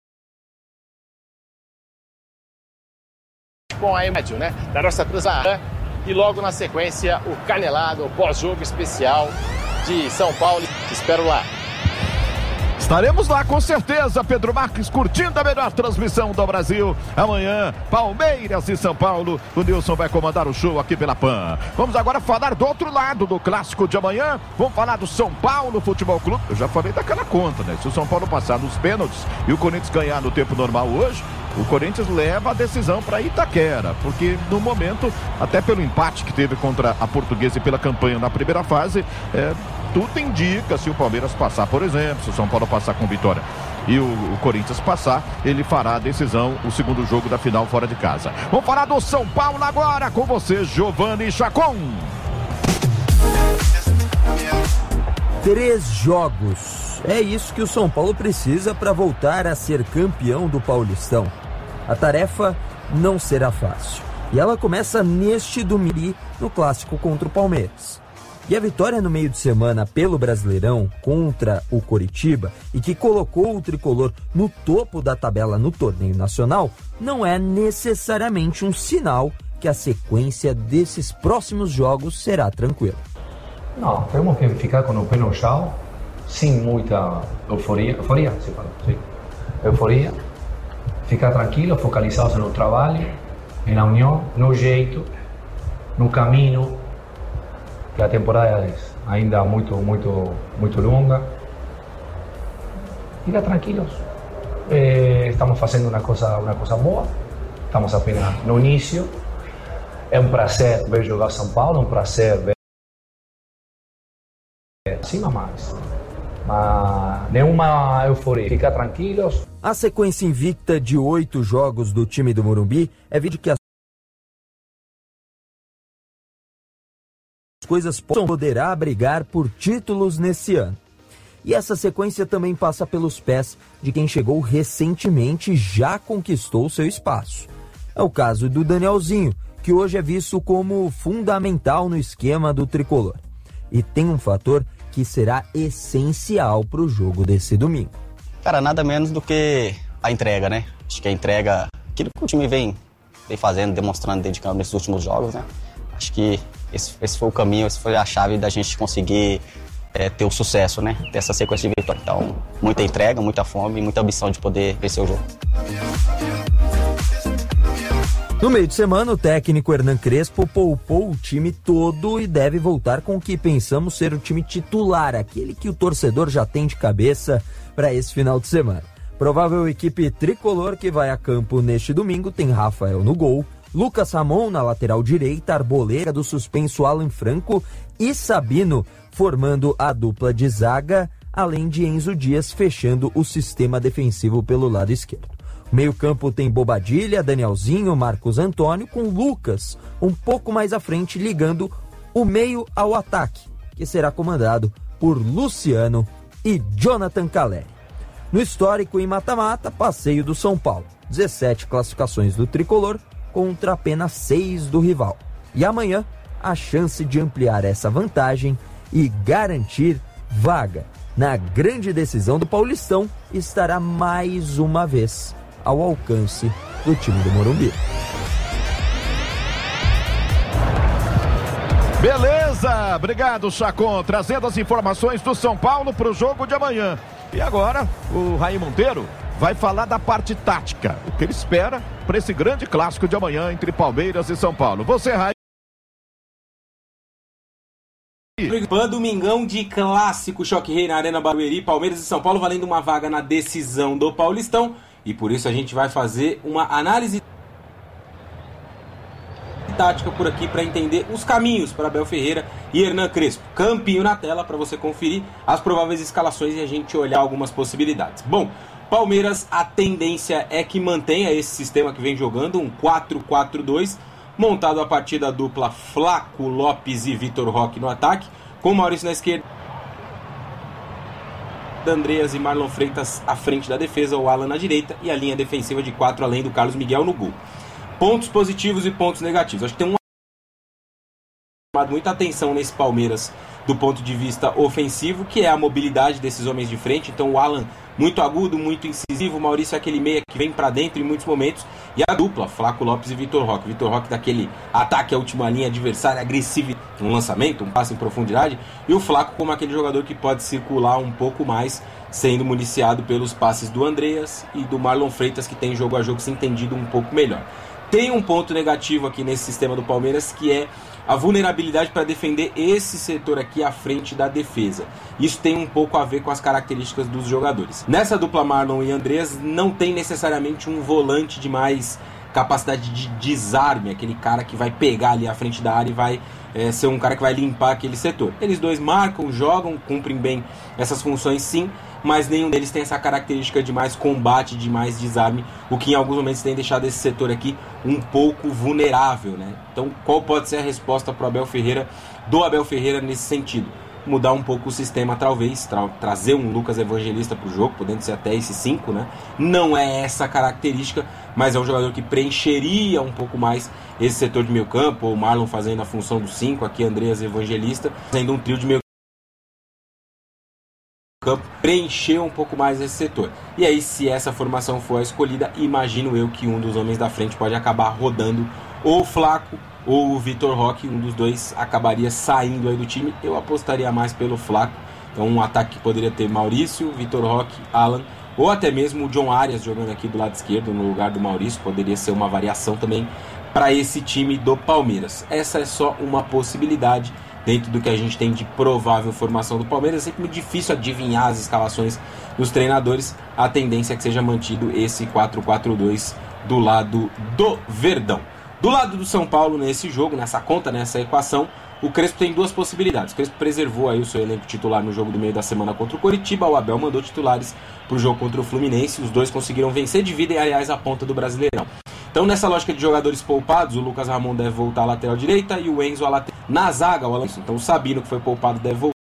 Com a Emédio, né? Da nossa transmissão. E logo na sequência, o Canelado, o pós-jogo especial de São Paulo. Te espero lá. Estaremos lá com certeza, Pedro Marques, curtindo a melhor transmissão do Brasil. Amanhã, Palmeiras e São Paulo. O Nilson vai comandar o show aqui pela Pan. Vamos agora falar do outro lado do clássico de amanhã. Vamos falar do São Paulo Futebol Clube. Eu já falei daquela conta, né? Se o São Paulo passar nos pênaltis e o Corinthians ganhar no tempo normal hoje, o Corinthians leva a decisão para Itaquera, porque no momento, até pelo empate que teve contra a Portuguesa e pela campanha na primeira fase, é, tudo indica, se o Palmeiras passar, por exemplo, se o São Paulo passar com vitória e o, o Corinthians passar, ele fará a decisão, o segundo jogo da final fora de casa. Vamos falar do São Paulo agora com você, Giovanni Chacon. Três jogos. É isso que o São Paulo precisa para voltar a ser campeão do Paulistão. A tarefa não será fácil. E ela começa neste domingo no clássico contra o Palmeiras. E a vitória no meio de semana pelo Brasileirão contra o Coritiba e que colocou o tricolor no topo da tabela no torneio nacional não é necessariamente um sinal que a sequência desses próximos jogos será tranquila. Não, temos que ficar com o pé no chão, sem muita euforia, euforia, se fala, sim. Euforia, ficar tranquilo, focalizados no trabalho, na união, no jeito, no caminho, que a temporada é ainda muito, muito, muito longa. Ficar tranquilos, eh, estamos fazendo uma coisa, uma coisa boa, estamos apenas no início. É um prazer ver jogar São Paulo, é um prazer ver acima mais, mas nenhuma euforia, fica tranquilos. A sequência invicta de oito jogos do time do Morumbi é vídeo que as coisas poderá brigar por títulos nesse ano. E essa sequência também passa pelos pés de quem chegou recentemente e já conquistou seu espaço. É o caso do Danielzinho, que hoje é visto como fundamental no esquema do tricolor. E tem um fator que será essencial para o jogo desse domingo. Cara, nada menos do que a entrega, né? Acho que a entrega, aquilo que o time vem, vem fazendo, demonstrando, dedicando nesses últimos jogos, né? Acho que esse, esse foi o caminho, essa foi a chave da gente conseguir é, ter o sucesso, né? Ter essa sequência de vitória. Então, muita entrega, muita fome e muita ambição de poder vencer o jogo. No meio de semana, o técnico Hernan Crespo poupou o time todo e deve voltar com o que pensamos ser o time titular, aquele que o torcedor já tem de cabeça para esse final de semana. Provável equipe tricolor que vai a campo neste domingo tem Rafael no gol, Lucas Ramon na lateral direita, Arboleda do suspenso Alan Franco e Sabino formando a dupla de zaga, além de Enzo Dias fechando o sistema defensivo pelo lado esquerdo. Meio campo tem Bobadilha, Danielzinho, Marcos Antônio com Lucas um pouco mais à frente ligando o meio ao ataque, que será comandado por Luciano e Jonathan Caleri. No histórico em mata-mata, passeio do São Paulo, dezessete classificações do tricolor contra apenas seis do rival. E amanhã, a chance de ampliar essa vantagem e garantir vaga na grande decisão do Paulistão estará mais uma vez ao alcance do time do Morumbi. Beleza, obrigado Chacon, trazendo as informações do São Paulo para o jogo de amanhã. E agora o Raí Monteiro vai falar da parte tática, o que ele espera para esse grande clássico de amanhã entre Palmeiras e São Paulo. Você, Raí. Domingão de clássico, Choque Rei na Arena Barueri, Palmeiras e São Paulo valendo uma vaga na decisão do Paulistão. E por isso a gente vai fazer uma análise tática por aqui para entender os caminhos para Abel Ferreira e Hernan Crespo. Campinho na tela para você conferir as prováveis escalações e a gente olhar algumas possibilidades. Bom, Palmeiras, a tendência é que mantenha esse sistema que vem jogando, um quatro quatro dois, montado a partir da dupla Flaco Lopes e Vitor Roque no ataque, com Maurício na esquerda, Andreas e Marlon Freitas à frente da defesa, o Alan na direita e a linha defensiva de quatro, além do Carlos Miguel no gol. Pontos positivos e pontos negativos. Acho que tem um chamado muita atenção nesse Palmeiras do ponto de vista ofensivo, que é a mobilidade desses homens de frente. Então o Alan muito agudo, muito incisivo, o Maurício é aquele meia que vem para dentro em muitos momentos, e a dupla, Flaco Lopes e Vitor Roque. Vitor Roque daquele ataque à última linha adversária, agressivo, um lançamento, um passe em profundidade, e o Flaco como aquele jogador que pode circular um pouco mais, sendo municiado pelos passes do Andreas e do Marlon Freitas, que tem jogo a jogo se entendido um pouco melhor. Tem um ponto negativo aqui nesse sistema do Palmeiras, que é a vulnerabilidade para defender esse setor aqui à frente da defesa. Isso tem um pouco a ver com as características dos jogadores. Nessa dupla Marlon e Andreas não tem necessariamente um volante de mais capacidade de desarme, aquele cara que vai pegar ali à frente da área e vai é, ser um cara que vai limpar aquele setor. Eles dois marcam, jogam, cumprem bem essas funções sim, mas nenhum deles tem essa característica de mais combate, de mais desarme, o que em alguns momentos tem deixado esse setor aqui um pouco vulnerável, né? Então, qual pode ser a resposta para o Abel Ferreira, do Abel Ferreira nesse sentido? Mudar um pouco o sistema, talvez, tra trazer um Lucas Evangelista para o jogo, podendo ser até esse cinco, né? Não é essa característica, mas é um jogador que preencheria um pouco mais esse setor de meio campo, o Marlon fazendo a função do cinco, aqui Andreas Evangelista, fazendo um trio de meio campo, preencher um pouco mais esse setor. E aí, se essa formação for a escolhida, imagino eu que um dos homens da frente pode acabar rodando ou o Flaco ou o Vitor Roque, um dos dois acabaria saindo aí do time. Eu apostaria mais pelo Flaco. Então um ataque que poderia ter Maurício, Vitor Roque, Alan, ou até mesmo o John Arias jogando aqui do lado esquerdo no lugar do Maurício, poderia ser uma variação também para esse time do Palmeiras. Essa é só uma possibilidade dentro do que a gente tem de provável formação do Palmeiras. É sempre muito difícil adivinhar as escalações dos treinadores. A tendência é que seja mantido esse quatro quatro dois do lado do Verdão. Do lado do São Paulo, nesse jogo, nessa conta, nessa equação, o Crespo tem duas possibilidades. O Crespo preservou aí o seu elenco titular no jogo do meio da semana contra o Coritiba. O Abel mandou titulares para o jogo contra o Fluminense. Os dois conseguiram vencer, dividem, aliás, a ponta do Brasileirão. Então, nessa lógica de jogadores poupados, o Lucas Ramon deve voltar à lateral direita e o Enzo à lateral. Na zaga, o Alan... Então o Sabino, que foi poupado, deve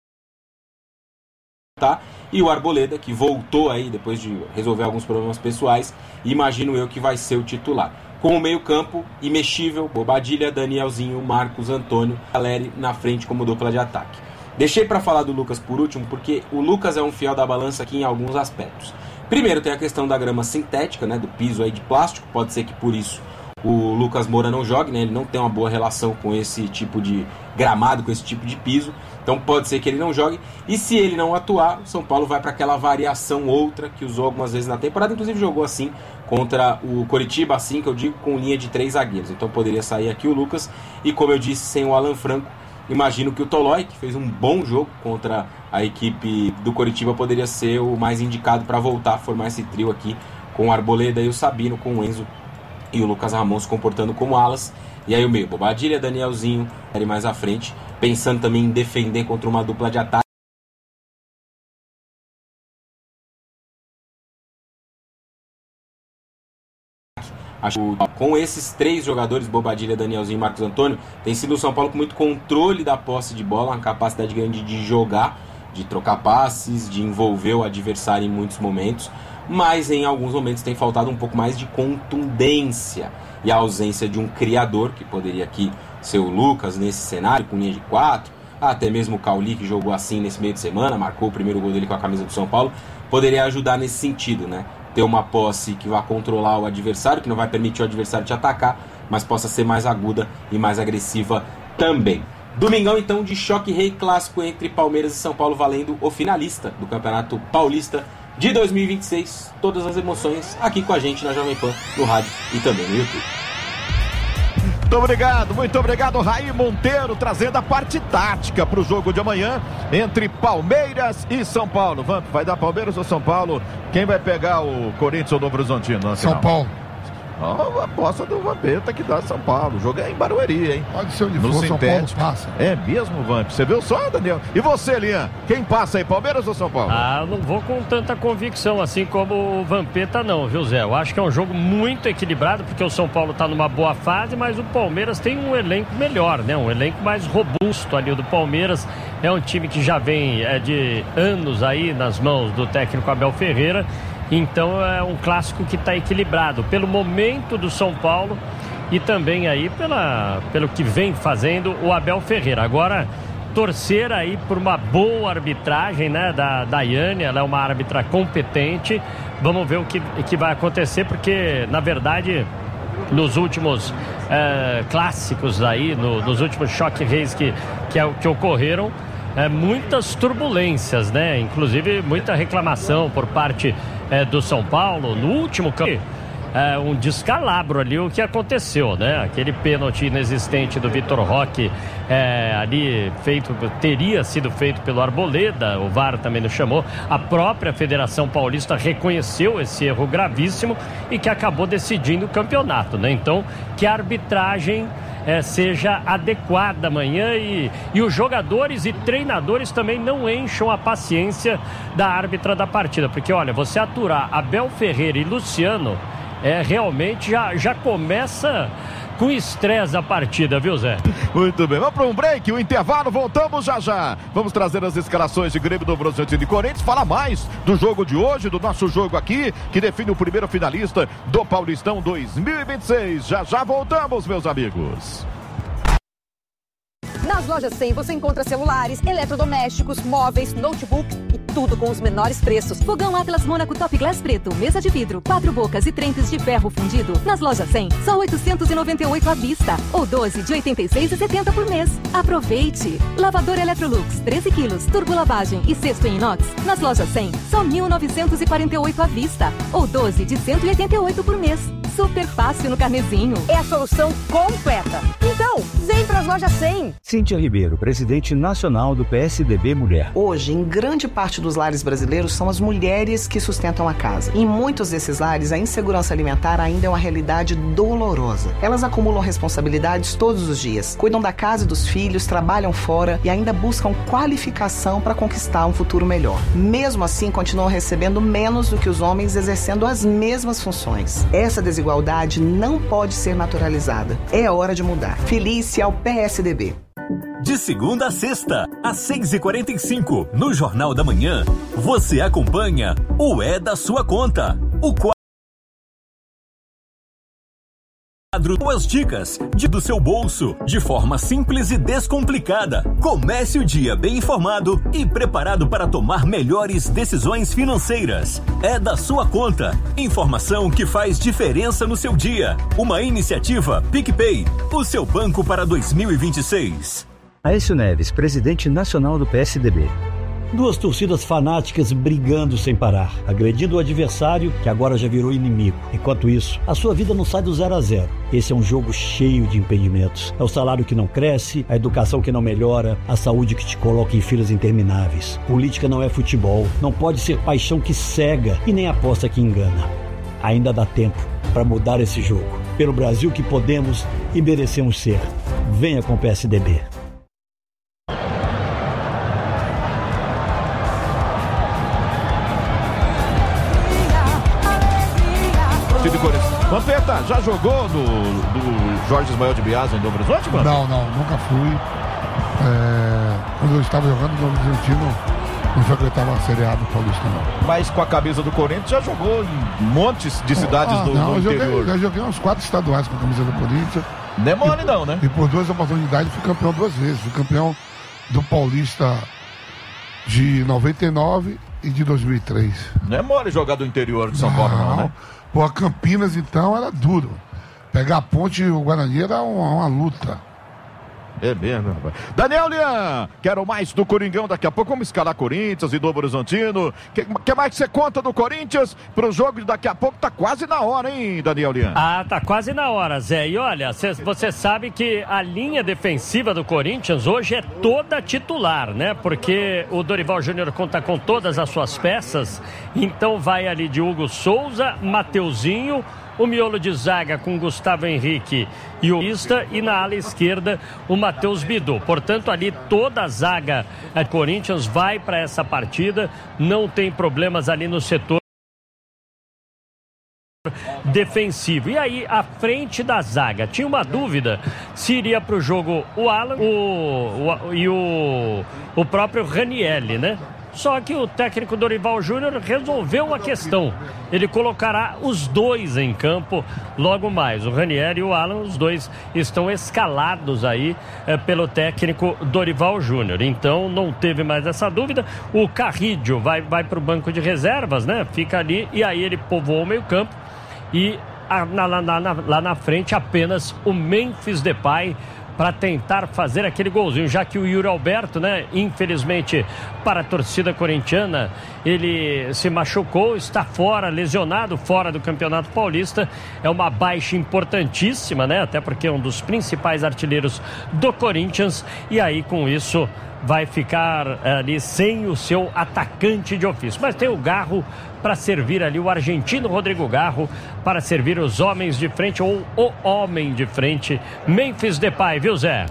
voltar. E o Arboleda, que voltou aí depois de resolver alguns problemas pessoais, imagino eu que vai ser o titular. Com o meio-campo imexível, Bobadilha, Danielzinho, Marcos Antônio, Valeri na frente como dupla de ataque. Deixei para falar do Lucas por último, porque o Lucas é um fiel da balança aqui em alguns aspectos. Primeiro tem a questão da grama sintética, né, do piso aí de plástico. Pode ser que por isso o Lucas Moura não jogue, né, ele não tem uma boa relação com esse tipo de gramado, com esse tipo de piso. Então pode ser que ele não jogue. E se ele não atuar, o São Paulo vai para aquela variação outra que usou algumas vezes na temporada. Inclusive jogou assim contra o Coritiba, assim que eu digo, com linha de três zagueiros. Então poderia sair aqui o Lucas. E como eu disse, sem o Alan Franco, imagino que o Tolói, que fez um bom jogo contra a equipe do Coritiba, poderia ser o mais indicado para voltar a formar esse trio aqui com o Arboleda e o Sabino, com o Enzo e o Lucas Ramon se comportando como alas. E aí o meio, Bobadilha, Danielzinho, ali mais à frente, pensando também em defender contra uma dupla de ataque. Acho que com esses três jogadores, Bobadilha, Danielzinho e Marcos Antônio, tem sido o São Paulo com muito controle da posse de bola, uma capacidade grande de jogar, de trocar passes, de envolver o adversário em muitos momentos, mas em alguns momentos tem faltado um pouco mais de contundência e a ausência de um criador, que poderia aqui ser o Lucas nesse cenário, com linha de quatro, até mesmo o Cauli, que jogou assim nesse meio de semana, marcou o primeiro gol dele com a camisa do São Paulo, poderia ajudar nesse sentido, né? Ter uma posse que vá controlar o adversário, que não vai permitir o adversário te atacar, mas possa ser mais aguda e mais agressiva também. Domingão, então, de choque rei clássico entre Palmeiras e São Paulo, valendo o finalista do Campeonato Paulista de dois mil e vinte e seis. Todas as emoções aqui com a gente na Jovem Pan, no rádio e também no YouTube. Muito obrigado, muito obrigado, Raí Monteiro, trazendo a parte tática para o jogo de amanhã entre Palmeiras e São Paulo. Vamp, vai dar Palmeiras ou São Paulo? Quem vai pegar o Corinthians ou Novo Horizontino? São Paulo. Ó, a aposta do Vampeta que dá São Paulo. O jogo é em Barueri, hein? Pode ser onde no for, São Paulo passa. É mesmo, Vamp? Você viu só, Daniel? E você, Lian? Quem passa aí, Palmeiras ou São Paulo? Ah, eu não vou com tanta convicção assim como o Vampeta não, viu, Zé? Eu acho que é um jogo muito equilibrado, porque o São Paulo tá numa boa fase, mas o Palmeiras tem um elenco melhor, né? Um elenco mais robusto ali. O do Palmeiras é um time que já vem é, de anos aí nas mãos do técnico Abel Ferreira. Então é um clássico que está equilibrado pelo momento do São Paulo e também aí pela, pelo que vem fazendo o Abel Ferreira. Agora, torcer aí por uma boa arbitragem, né, da Daiane, ela é uma árbitra competente. Vamos ver o que, que vai acontecer, porque na verdade nos últimos é, clássicos aí, no, nos últimos choque reis que, que, que ocorreram, É, muitas turbulências, né? Inclusive muita reclamação por parte é, do São Paulo. No último campo, é, um descalabro ali o que aconteceu, né? Aquele pênalti inexistente do Vitor Roque é, ali feito, teria sido feito pelo Arboleda, o V A R também nos chamou. A própria Federação Paulista reconheceu esse erro gravíssimo e que acabou decidindo o campeonato, né? Então, que a arbitragem É, seja adequada amanhã e, e os jogadores e treinadores também não encham a paciência da árbitra da partida, porque olha, você aturar Abel Ferreira e Luciano é, realmente já, já começa com estresse a partida, viu, Zé? Muito bem, vamos para um break, o um intervalo, voltamos já já. Vamos trazer as escalações de Grêmio, Novo Horizontino e Corinthians, falar mais do jogo de hoje, do nosso jogo aqui, que define o primeiro finalista do Paulistão dois mil e vinte e seis. Já já voltamos, meus amigos. Nas lojas cem você encontra celulares, eletrodomésticos, móveis, notebook e tudo com os menores preços. Fogão Atlas Monaco Top Glass preto, mesa de vidro, quatro bocas e trempes de ferro fundido. Nas lojas cem, só oitocentos e noventa e oito à vista ou doze de oitenta e seis reais e setenta centavos por mês. Aproveite! Lavador Electrolux, treze quilos, turbolavagem e cesto em inox. Nas lojas cem, só mil novecentos e quarenta e oito à vista ou doze de cento e oitenta e oito por mês. Super fácil no carnezinho. É a solução completa. Então, vem para as lojas cem. Cíntia Ribeiro, presidente nacional do P S D B Mulher. Hoje, em grande parte dos lares brasileiros, são as mulheres que sustentam a casa. Em muitos desses lares, a insegurança alimentar ainda é uma realidade dolorosa. Elas acumulam responsabilidades todos os dias, cuidam da casa e dos filhos, trabalham fora e ainda buscam qualificação para conquistar um futuro melhor. Mesmo assim, continuam recebendo menos do que os homens exercendo as mesmas funções. Essa desigualdade não pode ser naturalizada. É hora de mudar. Felice ao P S D B. De segunda a sexta, às seis e quarenta e cinco, no Jornal da Manhã, você acompanha o É da Sua Conta. O quadro com as dicas de, do seu bolso, de forma simples e descomplicada. Comece o dia bem informado e preparado para tomar melhores decisões financeiras. É da Sua Conta. Informação que faz diferença no seu dia. Uma iniciativa PicPay, o seu banco para dois mil e vinte e seis. Aécio Neves, presidente nacional do P S D B. Duas torcidas fanáticas brigando sem parar, agredindo o adversário que agora já virou inimigo. Enquanto isso, a sua vida não sai do zero a zero. Esse é um jogo cheio de impedimentos. É o salário que não cresce, a educação que não melhora, a saúde que te coloca em filas intermináveis. Política não é futebol, não pode ser paixão que cega e nem aposta que engana. Ainda dá tempo para mudar esse jogo. Pelo Brasil que podemos e merecemos ser. Venha com o P S D B. Vampeta, já jogou no, do Jorge Ismael de Biase em Novo Horizonte, mano? Não, não, nunca fui. É, quando eu estava jogando no Novo Horizontino, não frequentava a Série A do Paulista, não. Mas com a camisa do Corinthians já jogou em montes de cidades ah, do, não, do eu interior. Joguei, já joguei uns quatro estaduais com a camisa do Corinthians. Não é mole não, né? E por duas oportunidades fui campeão duas vezes. Fui campeão do Paulista de noventa e nove e de dois mil e três. Não é mole jogar do interior de São não. Paulo, não, né? Pô, a Campinas, então, era duro. Pegar a ponte e o Guarani era uma, uma luta. É mesmo, rapaz. Daniel Lian, quero mais do Coringão daqui a pouco. Vamos escalar Corinthians e Novo Horizontino. O que, que mais que você conta do Corinthians pro jogo de daqui a pouco? Tá quase na hora, hein, Daniel Lian? Ah, tá quase na hora, Zé. E olha, você sabe que a linha defensiva do Corinthians hoje é toda titular, né? Porque o Dorival Júnior conta com todas as suas peças. Então vai ali de Hugo Souza, Mateuzinho, o miolo de zaga com Gustavo Henrique e o Ista, e na ala esquerda o Matheus Bidu. Portanto, ali toda a zaga a Corinthians vai para essa partida, não tem problemas ali no setor defensivo. E aí, à frente da zaga, tinha uma dúvida se iria para o jogo o Alan o, o, e o, o próprio Ranielli, né? Só que o técnico Dorival Júnior resolveu a questão. Ele colocará os dois em campo logo mais. O Ranieri e o Alan, os dois estão escalados aí é, pelo técnico Dorival Júnior. Então não teve mais essa dúvida. O Carrillo vai, vai para o banco de reservas, né? Fica ali e aí ele povoou o meio campo. E a, na, na, na, lá na frente apenas o Memphis Depay para tentar fazer aquele golzinho, já que o Yuri Alberto, né, infelizmente para a torcida corintiana, ele se machucou, está fora, lesionado, fora do Campeonato Paulista. É uma baixa importantíssima, né, até porque é um dos principais artilheiros do Corinthians, e aí com isso vai ficar ali sem o seu atacante de ofício. Mas tem o Garro para servir ali, o argentino Rodrigo Garro, para servir os homens de frente, ou o homem de frente, Memphis Depay, viu, Zé?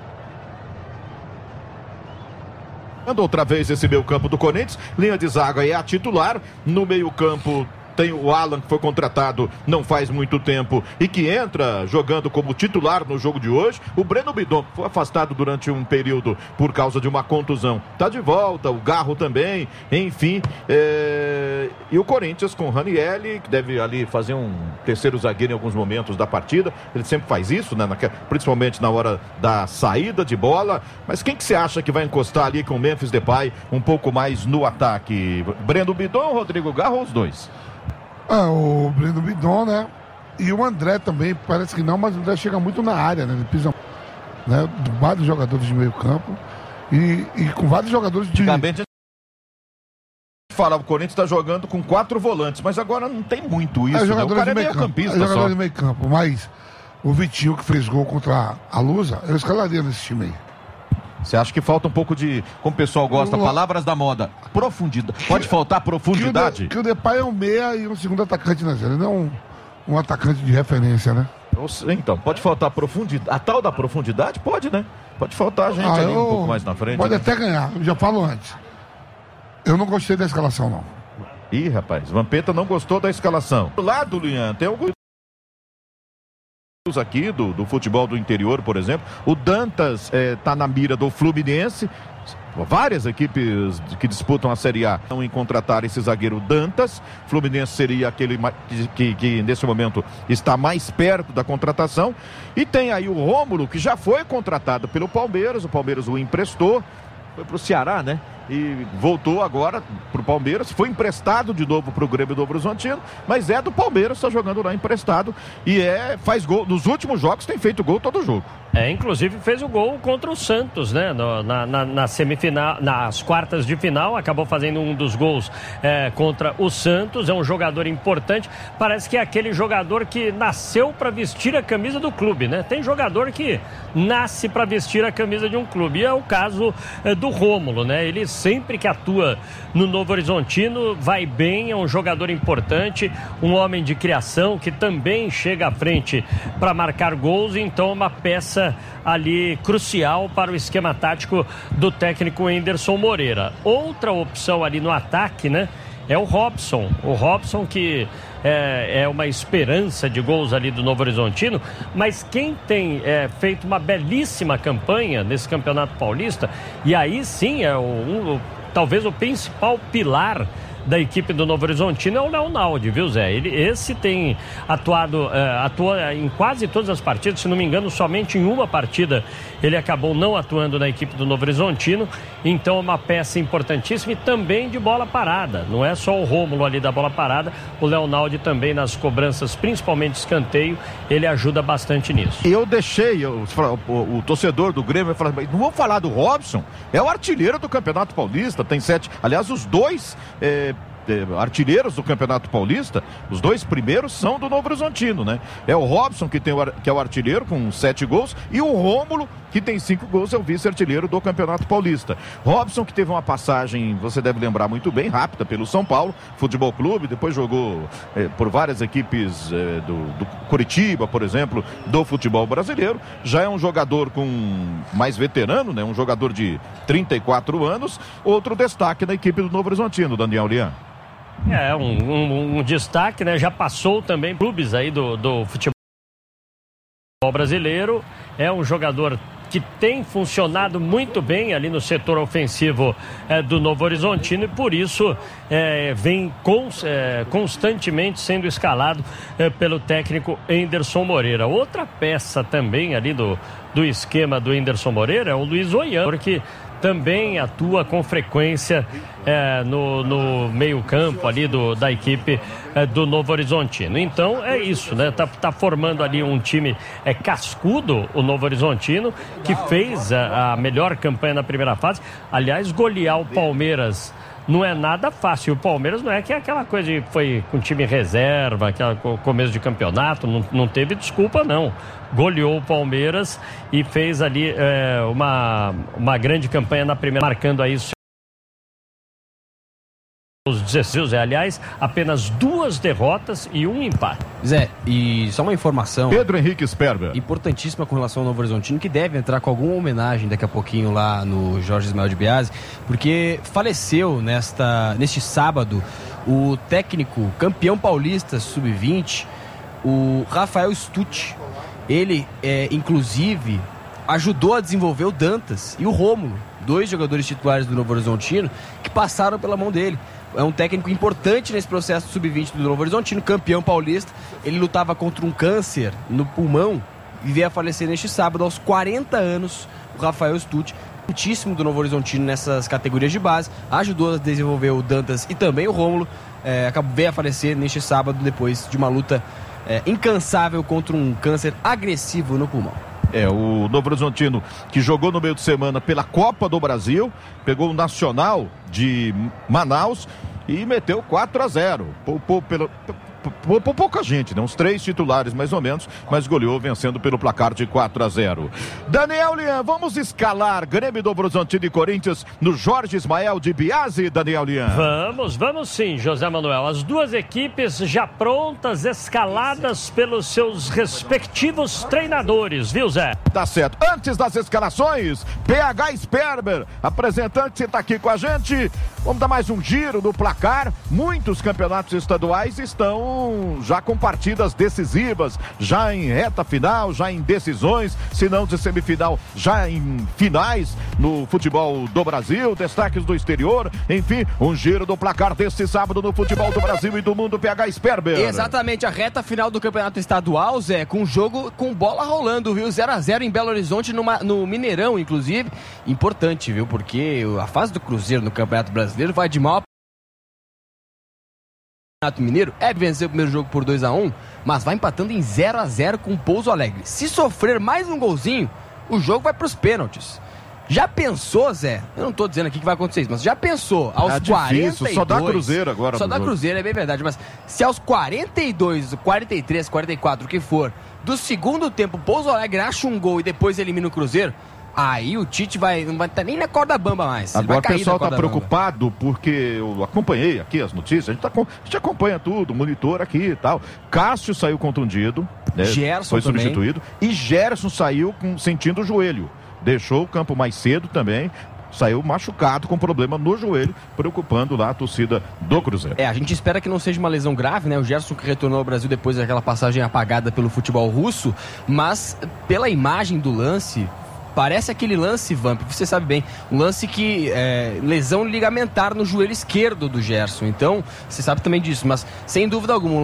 Outra vez esse meio campo do Corinthians, linha de zaga é a titular, no meio campo tem o Alan, que foi contratado não faz muito tempo e que entra jogando como titular no jogo de hoje. O Breno Bidon foi afastado durante um período por causa de uma contusão, tá de volta, o Garro também, enfim, é... e o Corinthians com o Ranielli, que deve ali fazer um terceiro zagueiro em alguns momentos da partida. Ele sempre faz isso, né? Principalmente na hora da saída de bola. Mas quem que você acha que vai encostar ali com o Memphis Depay um pouco mais no ataque? Breno Bidon, Rodrigo Garro ou os dois? Ah, o Breno Bidon, né? E o André também, parece que não, mas o André chega muito na área, né? Ele pisa, né? Vários jogadores de meio campo e, e com vários jogadores de... Antigamente a gente falava, o Corinthians está jogando com quatro volantes, mas agora não tem muito isso, é, né? O cara é meio campo, campista é jogador só. de meio campo, mas o Vitinho que fez gol contra a Lusa, eu escalaria nesse time aí. Você acha que falta um pouco de, como o pessoal gosta, palavras da moda, profundidade? Pode faltar profundidade? Que o Depay é um meia e um segundo atacante, né? Ele não é um, um atacante de referência, né? Então, pode faltar profundidade. A tal da profundidade? Pode, né? Pode faltar a gente ah, ali eu... um pouco mais na frente. Pode né? até ganhar, eu já falo antes. Eu não gostei da escalação, não. Ih, rapaz, Vampeta não gostou da escalação. Do lado, Luian, tem alguns aqui do, do futebol do interior, por exemplo. O Dantas está eh, na mira do Fluminense. Várias equipes que disputam a Série A estão em contratar esse zagueiro Dantas. Fluminense seria aquele que, que, que nesse momento está mais perto da contratação. E tem aí o Rômulo, que já foi contratado pelo Palmeiras. O Palmeiras o emprestou, foi para o Ceará, né? E voltou agora para o Palmeiras, foi emprestado de novo para o Grêmio do Novo Horizontino, mas é do Palmeiras, está jogando lá emprestado e é, faz gol, nos últimos jogos tem feito gol todo jogo. É, inclusive fez o gol contra o Santos, né? No, na, na, na semifinal, nas quartas de final, acabou fazendo um dos gols é, contra o Santos. É um jogador importante. Parece que é aquele jogador que nasceu para vestir a camisa do clube, né? Tem jogador que nasce para vestir a camisa de um clube. E é o caso é, do Rômulo, né? Ele sempre que atua no Novo Horizontino vai bem, é um jogador importante, um homem de criação que também chega à frente para marcar gols. Então, uma peça ali crucial para o esquema tático do técnico Anderson Moreira. Outra opção ali no ataque, né, é o Robson. O Robson que é, é uma esperança de gols ali do Novo Horizontino, mas quem tem é, feito uma belíssima campanha nesse Campeonato Paulista, e aí sim é o, um, talvez o principal pilar da equipe do Novo Horizontino é o Leonaldi, viu, Zé? Ele, esse tem atuado, uh, atua em quase todas as partidas, se não me engano, somente em uma partida ele acabou não atuando na equipe do Novo Horizontino, então é uma peça importantíssima e também de bola parada, não é só o Rômulo ali da bola parada, o Leonaldi também nas cobranças, principalmente escanteio, ele ajuda bastante nisso. E eu deixei, eu, o, o, o torcedor do Grêmio vai falar, não vou falar do Robson, é o artilheiro do Campeonato Paulista, tem sete, aliás, os dois... É... artilheiros do Campeonato Paulista, os dois primeiros são do Novo Horizontino, né? É o Robson que, tem o, que é o artilheiro com sete gols e o Rômulo que tem cinco gols, é o vice-artilheiro do Campeonato Paulista. Robson, que teve uma passagem, você deve lembrar muito bem, rápida pelo São Paulo Futebol Clube, depois jogou eh, por várias equipes eh, do, do Curitiba, por exemplo, do futebol brasileiro. Já é um jogador com mais veterano, né? Um jogador de trinta e quatro anos. Outro destaque na equipe do Novo Horizontino, Daniel Lian. É, um, um, um destaque, né? Já passou também clubes aí do, do futebol brasileiro. É um jogador que tem funcionado muito bem ali no setor ofensivo é, do Novo Horizontino e por isso é, vem cons, é, constantemente sendo escalado é, pelo técnico Enderson Moreira. Outra peça também ali do, do esquema do Enderson Moreira é o Luiz Oian, porque também atua com frequência é, no, no meio campo ali do, da equipe é, do Novo Horizontino. Então é isso, né? Tá, tá formando ali um time é, cascudo, o Novo Horizontino, que fez a, a melhor campanha na primeira fase. Aliás, golear o Palmeiras não é nada fácil. O Palmeiras não é que é aquela coisa de foi com time reserva, aquela começo de campeonato, não, não teve desculpa não. Goleou o Palmeiras e fez ali é, uma, uma grande campanha na primeira, marcando aí os dezesseis, aliás, apenas duas derrotas e um empate. Zé, e só uma informação. Pedro Henrique Sperber. Importantíssima com relação ao Novo Horizontino, que deve entrar com alguma homenagem daqui a pouquinho lá no Jorge Ismael de Biasi, porque faleceu nesta, neste sábado o técnico campeão paulista sub vinte, o Rafael Stucci. Ele, é, inclusive, ajudou a desenvolver o Dantas e o Rômulo, dois jogadores titulares do Novo Horizontino, que passaram pela mão dele. É um técnico importante nesse processo sub vinte do Novo Horizontino, campeão paulista. Ele lutava contra um câncer no pulmão e veio a falecer neste sábado, aos quarenta anos, o Rafael Stucci, muitíssimo do Novo Horizontino nessas categorias de base, ajudou a desenvolver o Dantas e também o Rômulo, é, acabou, veio a falecer neste sábado depois de uma luta é, incansável contra um câncer agressivo no pulmão. É, o Novo Horizontino, que jogou no meio de semana pela Copa do Brasil, pegou o Nacional de Manaus e meteu quatro a zero. Poupou pelo... Por, por pouca gente, né? Uns três titulares mais ou menos, mas goleou vencendo pelo placar de quatro a zero. Daniel Lian, vamos escalar Grêmio, Novo Horizontino e Corinthians no Jorge Ismael de Biasi, Daniel Lian? Vamos, vamos sim, José Manuel. As duas equipes já prontas, escaladas pelos seus respectivos treinadores, viu, Zé? Tá certo. Antes das escalações, P H Sperber, apresentante, está aqui com a gente. Vamos dar mais um giro no placar. Muitos campeonatos estaduais estão já com partidas decisivas, já em reta final, já em decisões, se não de semifinal, já em finais no futebol do Brasil, destaques do exterior, enfim, um giro do placar deste sábado no futebol do Brasil e do mundo, P H Sperber. Exatamente, a reta final do campeonato estadual, Zé, com jogo com bola rolando, viu? zero a zero em Belo Horizonte, numa, no Mineirão, inclusive. Importante, viu? Porque a fase do Cruzeiro no Campeonato Brasileiro vai de mal a Campeonato Mineiro. É vencer o primeiro jogo por dois a um, mas vai empatando em zero a zero com o Pouso Alegre. Se sofrer mais um golzinho, o jogo vai para os pênaltis. Já pensou, Zé? Eu não tô dizendo aqui que vai acontecer isso, mas já pensou aos é difícil, quarenta e dois... só dá Cruzeiro agora. Só dá jogo. Cruzeiro, é bem verdade, mas se aos quarenta e dois, quarenta e três, quarenta e quatro, o que for, do segundo tempo, o Pouso Alegre acha um gol e depois elimina o Cruzeiro, aí o Tite vai, não vai estar nem na corda bamba mais. Agora o pessoal está preocupado bamba. Porque eu acompanhei aqui as notícias, a gente, tá, a gente acompanha tudo, monitor aqui e tal. Cássio saiu contundido, né? Gerson foi também. substituído, e Gerson saiu com, sentindo o joelho. Deixou o campo mais cedo também, saiu machucado com problema no joelho, preocupando lá a torcida do Cruzeiro. É, a gente espera que não seja uma lesão grave, né? O Gerson que retornou ao Brasil depois daquela passagem apagada pelo futebol russo, mas pela imagem do lance, parece aquele lance, Vamp, você sabe bem, um lance que é lesão ligamentar no joelho esquerdo do Gerson. Então, você sabe também disso, mas sem dúvida alguma,